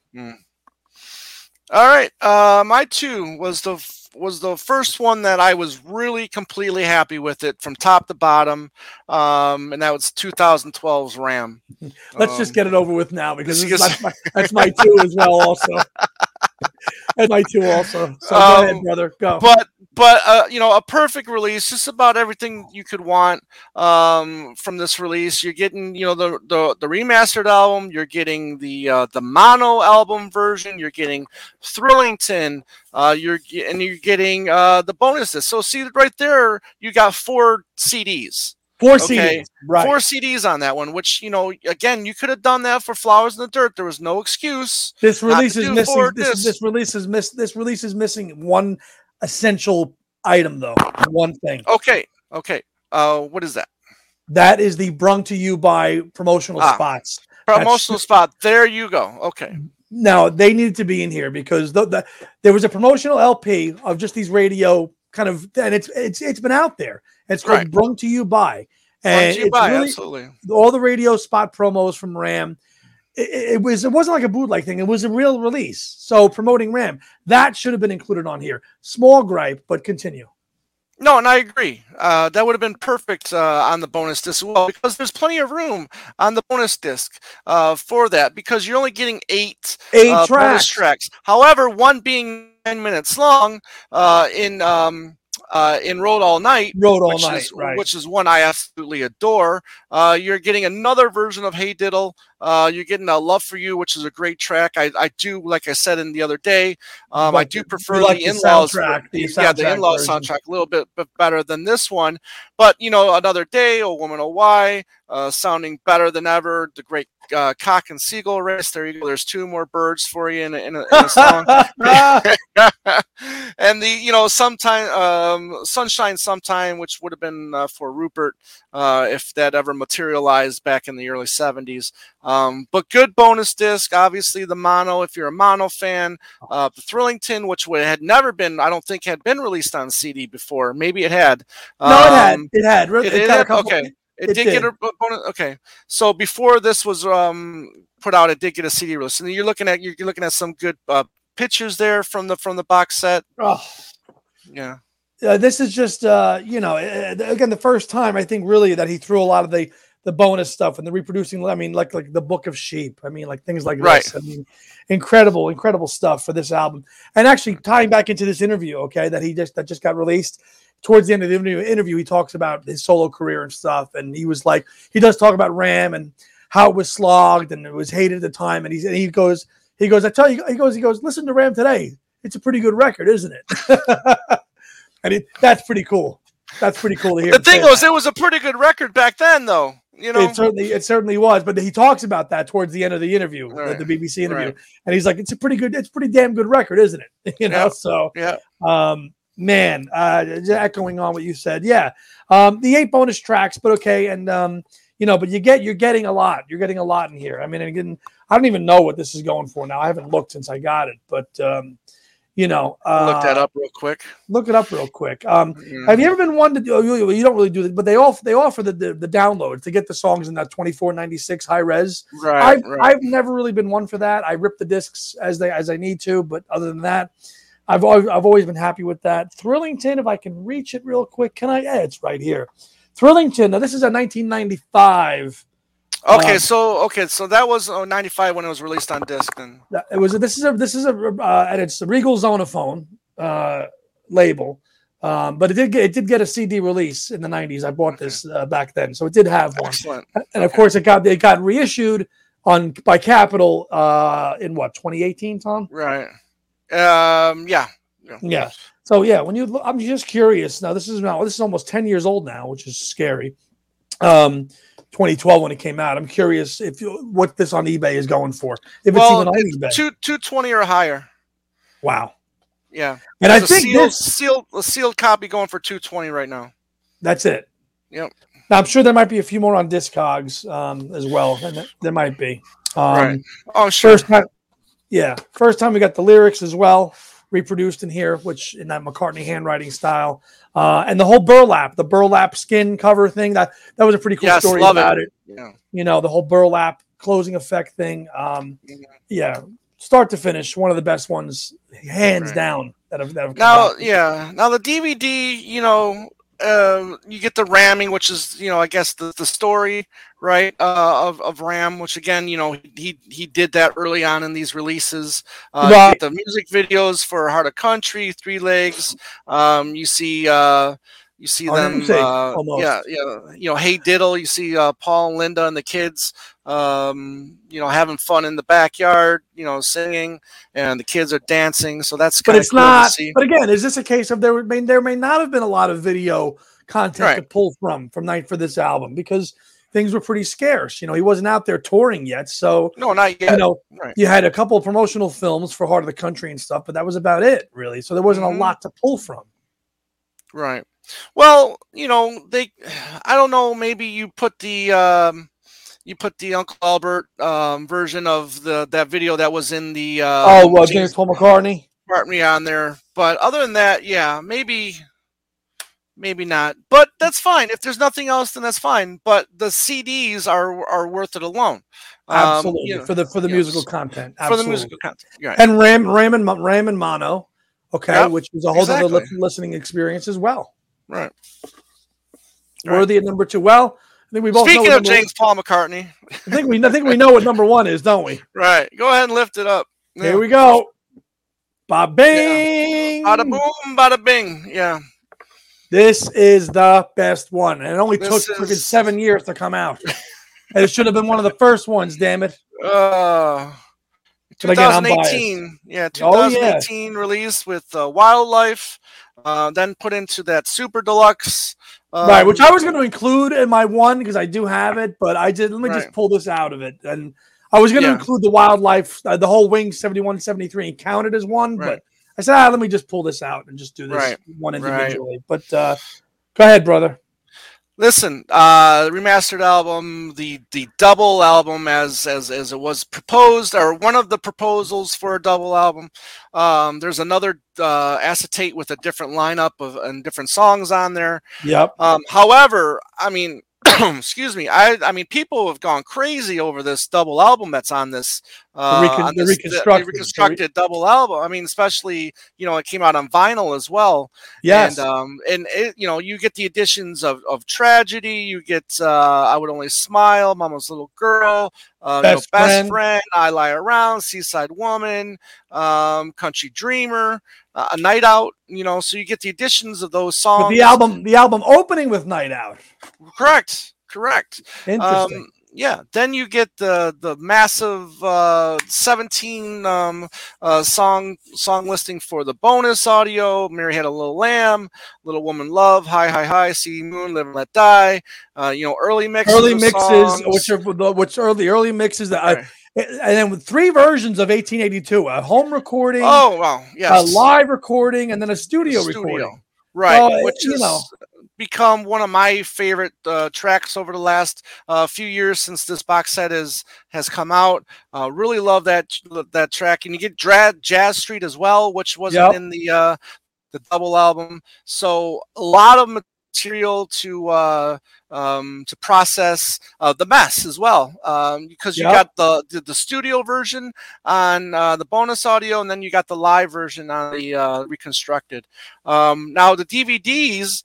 All right, my 2 was the first one that I was really completely happy with it from top to bottom, and that was 2012's Ram. Let's just get it over with now because that's my 2 as well. Also, that's my 2 also. So go ahead, brother. Go. But a perfect release, just about everything you could want from this release. You're getting, the remastered album. You're getting the mono album version. You're getting Thrillington. You're getting the bonus disc. So see right there, you got 4 CDs. 4 CDs, right? 4 CDs on that one. Which again, you could have done that for Flowers in the Dirt. There was no excuse. This release is missing. This release is missing one essential item, though. One thing. Okay. What is that? That is the brung to you by promotional spots. Promotional spot. There you go. Okay. Now they needed to be in here because there was a promotional LP of just these radio kind of, and it's been out there. It's called Brung to You By, and it's really absolutely all the radio spot promos from Ram. It wasn't like a bootleg thing. It was a real release. So promoting Ram, that should have been included on here. Small gripe, but continue. No, and I agree. That would have been perfect on the bonus disc as well, because there's plenty of room on the bonus disc for that, because you're only getting 8 bonus tracks. However, one being 10 minutes long in Road All Night, which is one I absolutely adore. You're getting another version of Hey Diddle. You're getting a Love for You, which is a great track. I do, like I said in the other day, I do prefer the In-Laws soundtrack. The In-Laws soundtrack a little bit better than this one. But Another Day, Oh Woman, Oh Why, sounding better than ever. The great cock and seagull race. There you go. There's 2 more birds for you in a song. And the sometime Sunshine Sometime, which would have been for Rupert if that ever materialized back in the early 70s. But good bonus disc. Obviously the mono, if you're a mono fan. The Thrillington, which had never been, I don't think had been released on CD before. Maybe it had. No, it had. It got a couple. Okay. It did get a bonus. Okay, so before this was put out, it did get a CD release, and you're looking at some good pictures there from the box set. Oh, yeah. This is just again the first time I think really that he threw a lot of the bonus stuff and the reproducing. I mean, like the Book of Sheep. I mean, like things like this. I mean, incredible stuff for this album. And actually tying back into this interview, okay, that just got released. Towards the end of the interview, he talks about his solo career and stuff, and he was like, he does talk about Ram and how it was slogged and it was hated at the time, and he goes, I tell you, he goes, listen to Ram today, it's a pretty good record, isn't it? And that's pretty cool. That's pretty cool to hear. The thing was, it was a pretty good record back then, though. You know, it certainly was. But he talks about that towards the end of the interview, the BBC interview, and he's like, it's a pretty damn good record, isn't it? You know, so yeah. Man, echoing on what you said, yeah. The 8 bonus tracks, but okay, and but you're getting a lot. You're getting a lot in here. I mean, again, I don't even know what this is going for now. I haven't looked since I got it, but look that up real quick. Look it up real quick. Have you ever been one to do? You don't really do it, but they offer the download to get the songs in that 2496 high res. Right. I've never really been one for that. I rip the discs as I need to, but other than that, I've always been happy with that. Thrillington, if I can reach it real quick, can I? Yeah, it's right here. Thrillington. Now this is a 1995. Okay, so that was 95 when it was released on disc. Then this is and it's the Regal Zonophone label, but it did get a CD release in the 90s. I bought this back then, so it did have one. Excellent. And of course, it got reissued by Capitol in 2018, Tom? Right. Yeah. So yeah, I'm just curious. Now this is almost 10 years old now, which is scary. 2012 when it came out. I'm curious what this on eBay is going for. If it's even on eBay. 220 or higher. Wow. Yeah. And I think a sealed copy going for 220 right now. That's it. Yep. Now I'm sure there might be a few more on Discogs as well. And there might be. Right. Oh, sure. First time we got the lyrics as well reproduced in here, which in that McCartney handwriting style, and the whole the burlap skin cover thing. That was a pretty cool story about it. Yeah. The whole burlap closing effect thing. Yeah, start to finish, one of the best ones, hands down. That have come out. Now the DVD, you get the ramming, which is, I guess the story, right, of Ram, which again, he did that early on in these releases. You get the music videos for Heart of Country, Three Legs. You see them, Hey Diddle. You see Paul and Linda and the kids, having fun in the backyard, singing, and the kids are dancing. So that's kind of cool to see. But again, is this a case of there may not have been a lot of video content to pull from for this album because things were pretty scarce. He wasn't out there touring yet, so no, not yet. You had a couple of promotional films for Heart of the Country and stuff, but that was about it, really. So there wasn't a lot to pull from. Right. Well, I don't know. Maybe you put the Uncle Albert version of that video that was in the James Paul McCartney on there. But other than that, yeah, maybe not. But that's fine. If there's nothing else, then that's fine. But the CDs are worth it alone. Absolutely, for the musical content. Absolutely. For the musical content. Right. And Ram and Mono, which is a whole other listening experience as well. Right. Worthy at number 2. Well, I think we both. Speaking of James Paul McCartney, I think we know what number 1 is, don't we? Right. Go ahead and lift it up. Yeah. Here we go. Ba bing. Bada boom, bada bing. Yeah. This is the best one, and it only took 7 years to come out. And it should have been one of the first ones. Damn it. 2018. 2018 release with Wildlife. then put into that super deluxe. Right, which I was going to include in my one because I do have it, but I did. Let me just Right. pull this out of it. And I was going to Yeah. include the wildlife, the whole Wing 71, 73 and count it as one, Right. but I said, let me just pull this out and just do this Right. one Right. individually. But go ahead, brother. Listen, remastered album, the double album as it was proposed, or one of the proposals for a double album. There's another acetate with a different lineup of and different songs on there. Yep. However, I mean, excuse me, I mean, people have gone crazy over this double album that's on this. The reconstructed double album. I mean, especially it came out on vinyl as well. Yes. And it, you get the additions of Tragedy. You get I Would Only Smile, Mama's Little Girl, Best Friend, I Lie Around, Seaside Woman, Country Dreamer, A Night Out. So you get the additions of those songs. But the album opening with Night Out. Correct. Interesting. Yeah, then you get the massive 17 song listing for the bonus audio. Mary Had a Little Lamb, Little Woman Love, Hi, See Moon, Live and Let Die. Early mixes, which are the early mixes that and then with 3 versions of 1882, a home recording, a live recording, and then a studio recording. Right, which is become one of my favorite tracks over the last few years since this box set has come out. Really love that track, and you get Jazz Street as well, which wasn't in the double album. So a lot of material to process. The Mess as well, because you got the studio version on the bonus audio, and then you got the live version on the reconstructed. Now the DVDs,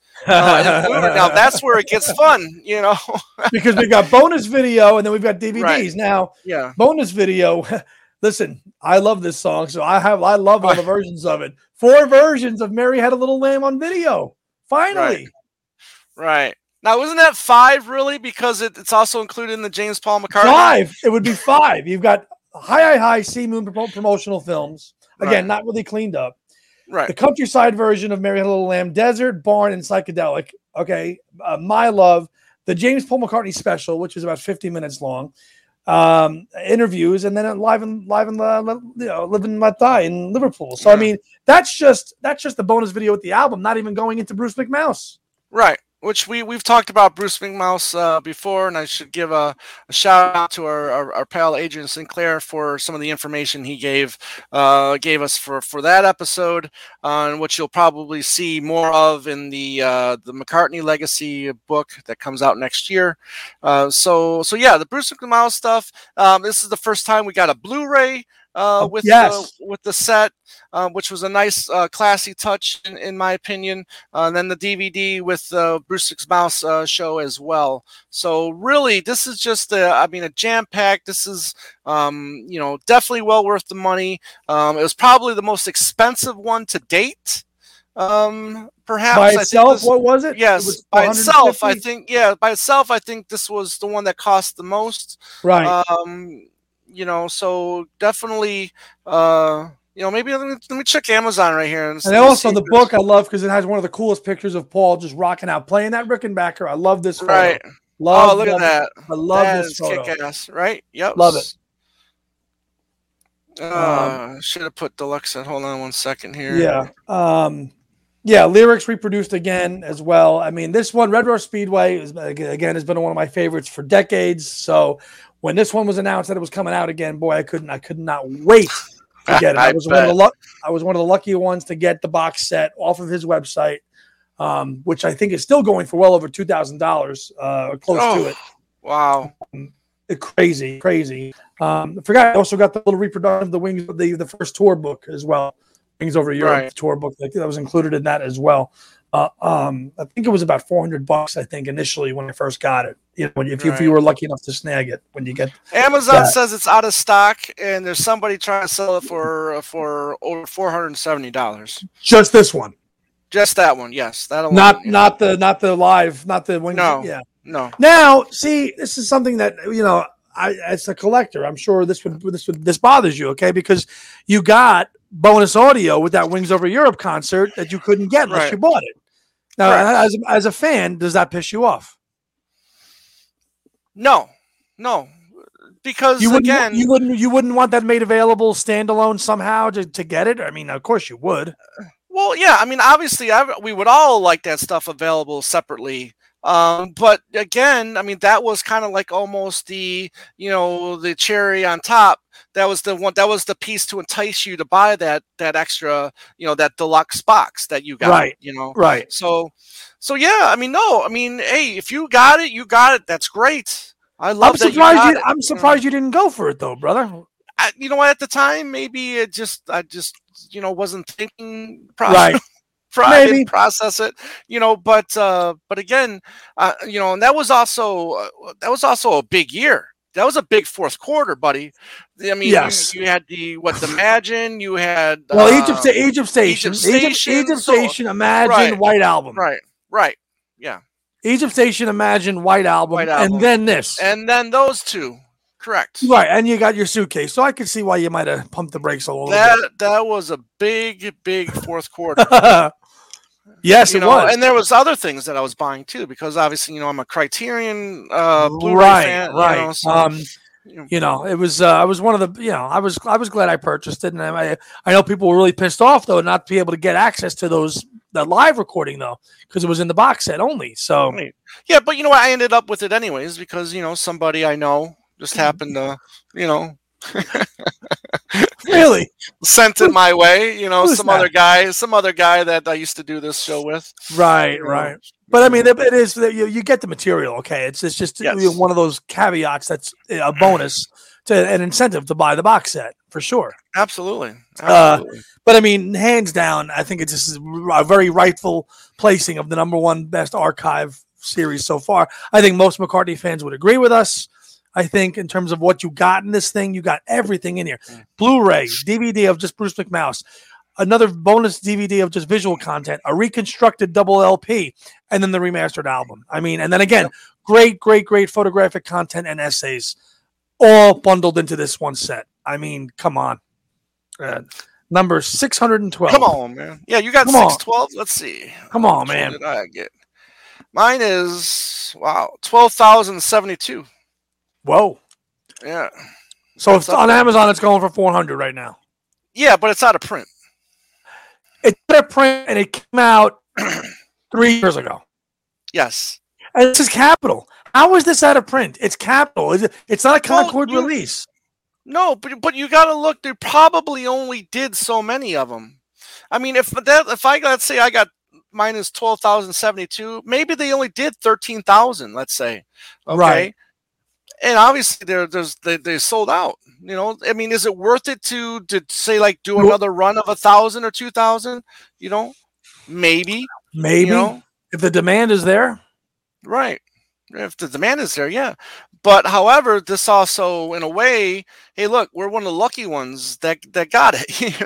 now that's where it gets fun, because we've got bonus video and then we've got DVDs. Right. Now, bonus video. Listen, I love this song, so I love all the versions of it. 4 versions of Mary Had a Little Lamb on video. Finally. Right. Now, isn't that 5 really? Because it's also included in the James Paul McCartney. 5. It would be 5. You've got Hi, See Moon promotional films. Again, not really cleaned up. Right. The countryside version of Mary Had a Little Lamb, Desert, Barn, and Psychedelic. Okay. My Love. The James Paul McCartney special, which is about 50 minutes long. Interviews, and then Live and Live and Let Die in Liverpool. So I mean, that's just the bonus video with the album, not even going into Bruce McMouse. Right. Which we've talked about Bruce McMouse before, and I should give a shout out to our pal Adrian Sinclair for some of the information he gave us for that episode, and which you'll probably see more of in the McCartney Legacy book that comes out next year. So yeah, the Bruce McMouse stuff. This is the first time we got a Blu-ray with the set, which was a nice classy touch in my opinion, and then the DVD with Bruce McMouse show as well. So really, this is just a jam-packed. This is definitely well worth the money. It was probably the most expensive one to date. Perhaps by itself, what was it? Yes, by itself, I think. Yeah, by itself, I think this was the one that cost the most. Right. So definitely, maybe let me check Amazon right here. And also the book I love because it has one of the coolest pictures of Paul just rocking out, playing that Rickenbacker. I love this photo. Right. Look at that. I love this photo. Kick-ass, right? Yep. Love it. Should have put deluxe. Hold on one second here. Yeah. Lyrics reproduced again as well. I mean, this one, Red Rose Speedway, has been one of my favorites for decades. So when this one was announced that it was coming out again, boy, I could not wait to get it. I was one of the lucky ones to get the box set off of his website, which I think is still going for well over $2,000, or close to it. Wow. Crazy. I forgot I also got the little reproduction of the Wings, the first tour book as well. Wings Over Europe tour book that was included in that as well. I think it was about $400, I think, initially when I first got it. If you were lucky enough to snag it when you get Amazon says it's out of stock, and there's somebody trying to sell it for over $470. Just this one. Just that one, yes. That not the live, not the Wings. No. Now, see, this is something that as a collector, I'm sure this bothers you, okay? Because you got bonus audio with that Wings Over Europe concert that you couldn't get unless you bought it. Now, as a fan, does that piss you off? No, because you wouldn't want that made available standalone somehow to get it. I mean, of course you would. Well, yeah. I mean, obviously, we would all like that stuff available separately. But again, I mean, that was kind of like almost the the cherry on top. That was the one. That was the piece to entice you to buy that extra, that deluxe box that you got. Right. Right. So yeah. I mean, no. I mean, hey, if you got it, you got it. That's great. I love I'm surprised I'm surprised you didn't go for it though, brother. You know what? At the time, maybe I just wasn't thinking properly. Right. I didn't process it, but again, and that was also a big year. That was a big fourth quarter, buddy. I mean, yes. you had the Imagine, you had Age of Station, Imagine, White Album, right, yeah. Age of Station, Imagine, White Album, and then this, and then those two. Correct. Right, and you got your suitcase, so I could see why you might have pumped the brakes a little bit. That was a big fourth quarter. Yes, it was. And there was other things that I was buying too, because obviously, I'm a Criterion Blu-ray fan. Right. It was. I was one of the. I was glad I purchased it, and I know people were really pissed off though not to be able to get access to the live recording though, because it was in the box set only. So yeah, but I ended up with it anyways because somebody I know just happened to really sent it my way. Some other guy that I used to do this show with. Right. But I mean, it is that you get the material. Okay, it's just one of those caveats that's a bonus to an incentive to buy the box set for sure. Absolutely. But I mean, hands down, I think it's just a very rightful placing of the number one best archive series so far. I think most McCartney fans would agree with us. I think in terms of what you got in this thing, you got everything in here. Blu-ray, DVD of just Bruce McMouse, another bonus DVD of just visual content, a reconstructed double LP, and then the remastered album. I mean, and then again, great photographic content and essays, all bundled into this one set. I mean, come on. Number 612. Come on, man. Yeah, you got 612? Let's see. Come on, man. What did I get? Mine is, 12,072. Whoa. Yeah. So it's on Amazon, it's going for 400 right now. Yeah, but it's out of print. It's out of print, and it came out 3 years ago. Yes. And this is Capitol. How is this out of print? It's Capitol. It's not a Concord release. No, but you got to look. They probably only did so many of them. I mean, let's say I got minus 12,072, maybe they only did 13,000. Let's say, okay. Right. And obviously, they sold out. I mean, is it worth it to say like do another run of 1,000 or 2,000? Maybe. If the demand is there, right? If the demand is there, yeah. But however, this also, in a way, hey, look, we're one of the lucky ones that got it.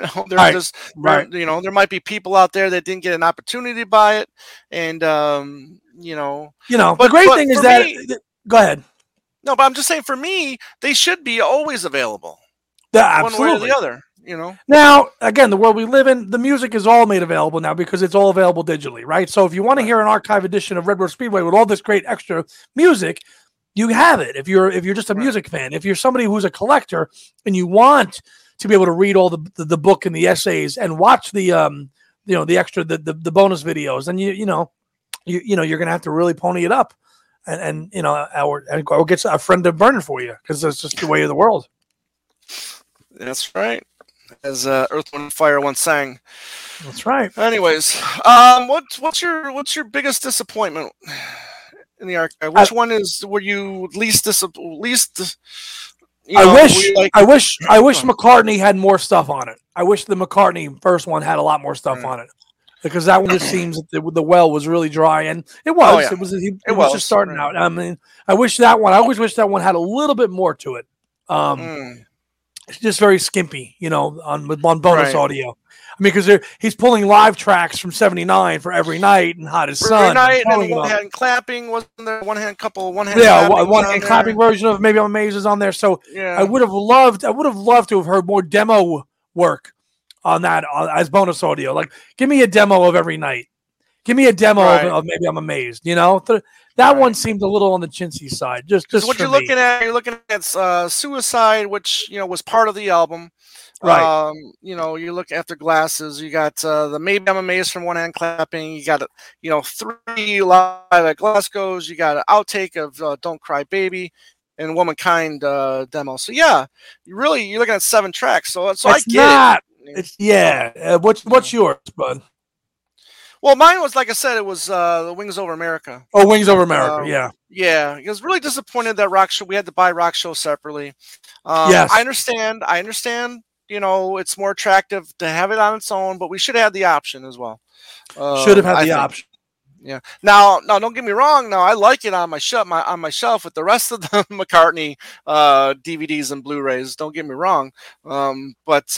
There might be people out there that didn't get an opportunity to buy it, and the great thing is that. Go ahead. No, but I'm just saying, for me, they should be always available. Yeah, one way or the other. Now, again, the world we live in, the music is all made available now because it's all available digitally, right? So if you want to hear an archive edition of Red Road Speedway with all this great extra music, you have it. If you're just a music fan, if you're somebody who's a collector and you want to be able to read all the book and the essays and watch the the extra the bonus videos, then you're gonna have to really pony it up. And or get a friend to burn it for you because that's just the way of the world. That's right, as Earth, Wind, and Fire once sang. That's right. Anyways, what's your biggest disappointment in the archive? Which one were you least? I wish McCartney had more stuff on it. I wish the McCartney first one had a lot more stuff on it. Because that one just seems that the well was really dry, and it was. Oh, yeah. It was just starting out. I mean, I always wish that one had a little bit more to it. It's just very skimpy, on bonus audio. I mean, because he's pulling live tracks from '79 for Every Night and Hot as Sun. Every Night, and one hand clapping, wasn't there? One hand clapping version of Maybe I'm Amazed is on there. So yeah. I would have loved to have heard more demo work on that as bonus audio. Like, give me a demo of Every Night. Give me a demo of Maybe I'm Amazed. That one seemed a little on the chintzy side. Just what you're looking at, Suicide, which was part of the album. Right. You look after Glasses. You got the Maybe I'm Amazed from One Hand Clapping. You got 3 live at Glasgow's. You got an outtake of Don't Cry Baby and Womankind demo. So yeah, you're looking at 7 tracks. So I get it. What's yours, bud? Well, mine was, like I said, it was the Wings Over America. Oh, Wings Over America, yeah. Yeah, I was really disappointed that Rock Show, we had to buy Rock Show separately. Yes. I understand, it's more attractive to have it on its own, but we should have had the option as well. Should have had the option. Yeah. Now, don't get me wrong. Now, I like it on my shelf with the rest of the McCartney DVDs and Blu-rays. Don't get me wrong. But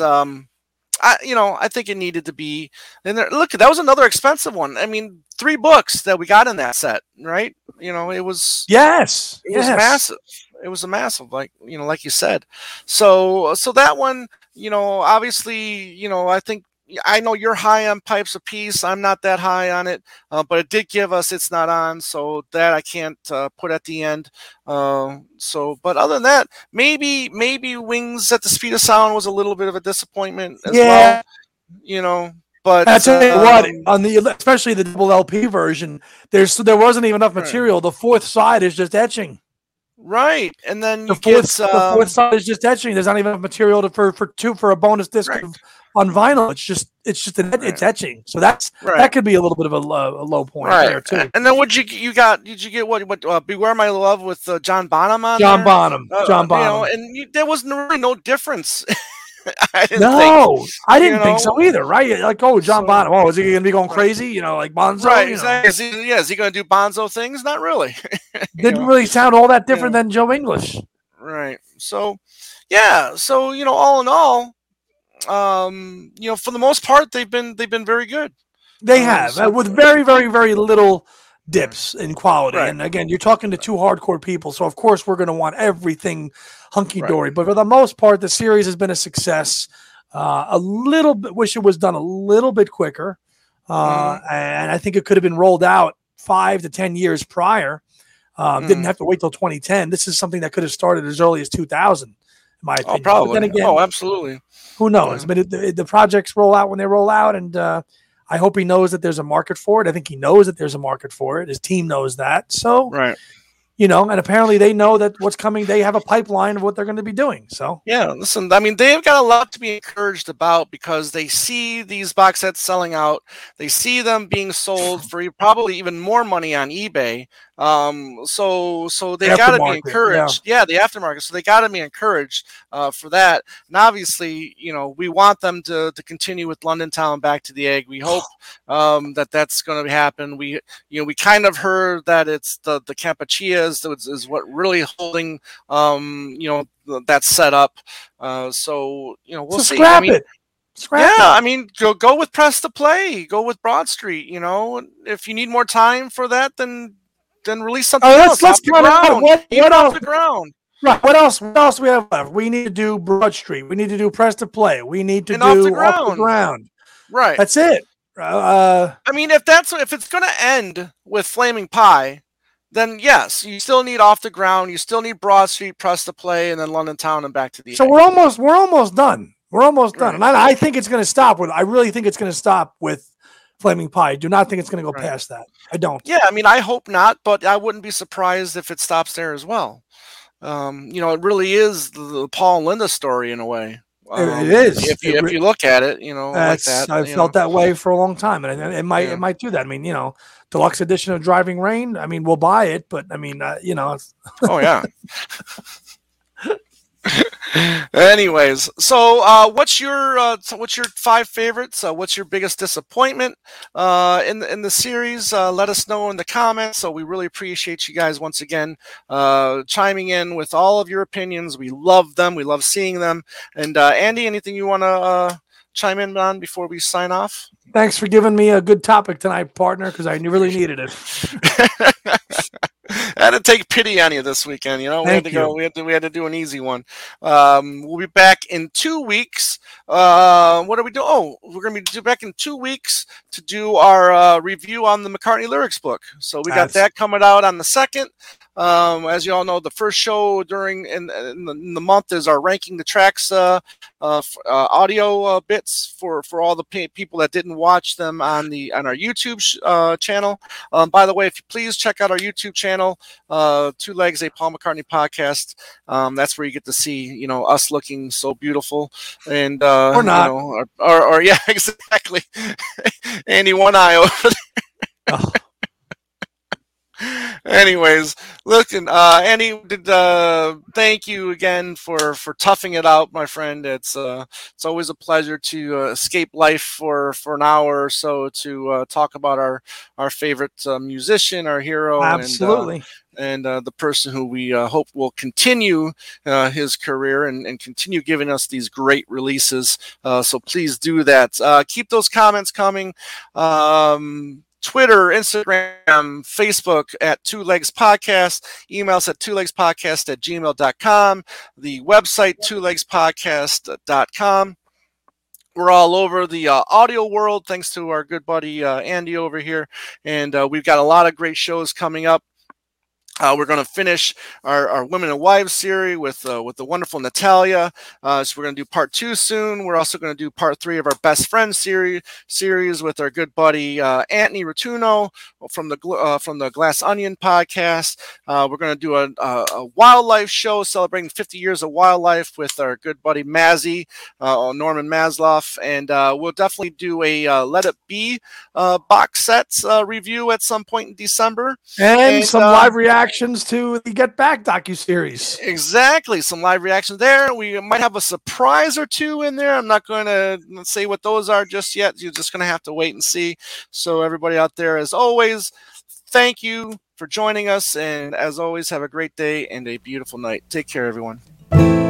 I think it needed to be in there. Look, that was another expensive one. I mean, 3 books that we got in that set, right? It was was massive. It was a massive, like you said. So that one, obviously, I think I know you're high on Pipes of Peace. I'm not that high on it, but it did give us It's Not On, so that I can't put at the end. But other than that, maybe Wings at the Speed of Sound was a little bit of a disappointment as well. But I tell you what, on especially the double LP version, there wasn't even enough material. The 4th side is just etching. Right, and then the 4th side is just etching. There's not even enough material for a bonus disc on vinyl. It's etching. So that could be a little bit of a low point there too. And then did you get what Beware My Love with John Bonham on John there? Bonham. And there was really no difference. I didn't think so either, right? Like, John Bonham. Oh, is he going to be going crazy? Like Bonzo? Right, exactly. Is he going to do Bonzo things? Not really. Didn't really sound all that different than Joe English. Right. So, yeah. So, all in all, for the most part, they've been very good. They have, with very, very, very little dips in quality. Right. And again, you're talking to 2 hardcore people, so of course we're going to want everything hunky-dory. But for the most part, the series has been a success. A little bit, wish it was done a little bit quicker. And I think it could have been rolled out 5 to 10 years prior. Didn't have to wait till 2010. This is something that could have started as early as 2000, in my opinion. Oh, probably. But then again, absolutely. Who knows? Yeah. I mean, the projects roll out when they roll out, and I hope he knows that there's a market for it. I think he knows that there's a market for it. His team knows that. So, and apparently they know that what's coming. They have a pipeline of what they're going to be doing. So, yeah, listen, I mean, they've got a lot to be encouraged about because they see these box sets selling out. They see them being sold for probably even more money on eBay. So they got to be encouraged. Yeah, the aftermarket. So they got to be encouraged for that. And obviously, we want them to continue with London Town Back to the Egg. We hope that's going to happen. We kind of heard that it's the Campuchias is what really holding that set up. So we'll see. Scrap it. I mean, go with Press to Play. Go with Broad Street. If you need more time for that, then release something else. Let's get off the ground. Right. What else do we have left? We need to do Broad Street. We need to do Press to Play. We need to do Off the Ground. Right. That's it. I mean, if it's going to end with Flaming Pie, then yes, you still need Off the Ground. You still need Broad Street, Press to Play, and then London Town and Back to the Egg. So we're almost done. We're almost done. And I think it's going to stop with. I really think it's going to stop with Flaming Pie. I do not think it's going to go past that. I don't. Yeah, I mean, I hope not, but I wouldn't be surprised if it stops there as well. It really is the Paul and Linda story in a way. It is. If you look at it, like that. I've felt that way for a long time, and it might do that. I mean, deluxe edition of Driving Rain. I mean, we'll buy it, but I mean, It's oh yeah. Anyways, so what's your 5 favorites? What's your biggest disappointment in the series? Let us know in the comments. So we really appreciate you guys once again chiming in with all of your opinions. We love them. We love seeing them. And Andy, anything you want to chime in on before we sign off? Thanks for giving me a good topic tonight, partner, because I really needed it. I had to take pity on you this weekend. You know, Thank you. We had to do an easy one. We'll be back in 2 weeks. What are we doing? Oh, we're going to be back in 2 weeks to do our review on the McCartney lyrics book. So we got that coming out on the 2nd. As you all know, the first show during in the month is our ranking the tracks audio bits for all the people that didn't watch them on our YouTube channel. By the way, if you please check out our YouTube channel, Two Legs, a Paul McCartney podcast. That's where you get to see us looking so beautiful and or not, or yeah, exactly. Andy One Eye over there. Oh. Anyways, looking, Andy, thank you again for toughing it out, my friend. It's always a pleasure to escape life for an hour or so to talk about our favorite musician, our hero, absolutely, and the person who we hope will continue his career and continue giving us these great releases. So please do that. Keep those comments coming. Twitter, Instagram, Facebook at Two Legs Podcast. Email us at twolegspodcast@gmail.com. The website, twolegspodcast.com. We're all over the audio world, thanks to our good buddy Andy over here. And we've got a lot of great shows coming up. We're going to finish our Women and Wives series with the wonderful Natalia. So we're going to do part 2 soon. We're also going to do part 3 of our Best Friends series with our good buddy Anthony Rotuno from the Glass Onion podcast. We're going to do a wildlife show celebrating 50 years of wildlife with our good buddy Mazzy, Norman Masloff, and we'll definitely do a Let It Be box sets review at some point in December, and some live reactions to the Get Back docuseries. Exactly. Some live reactions there. We might have a surprise or 2 in there. I'm not going to say what those are just yet. You're just going to have to wait and see. So everybody out there, as always, thank you for joining us. And as always, have a great day and a beautiful night. Take care, everyone.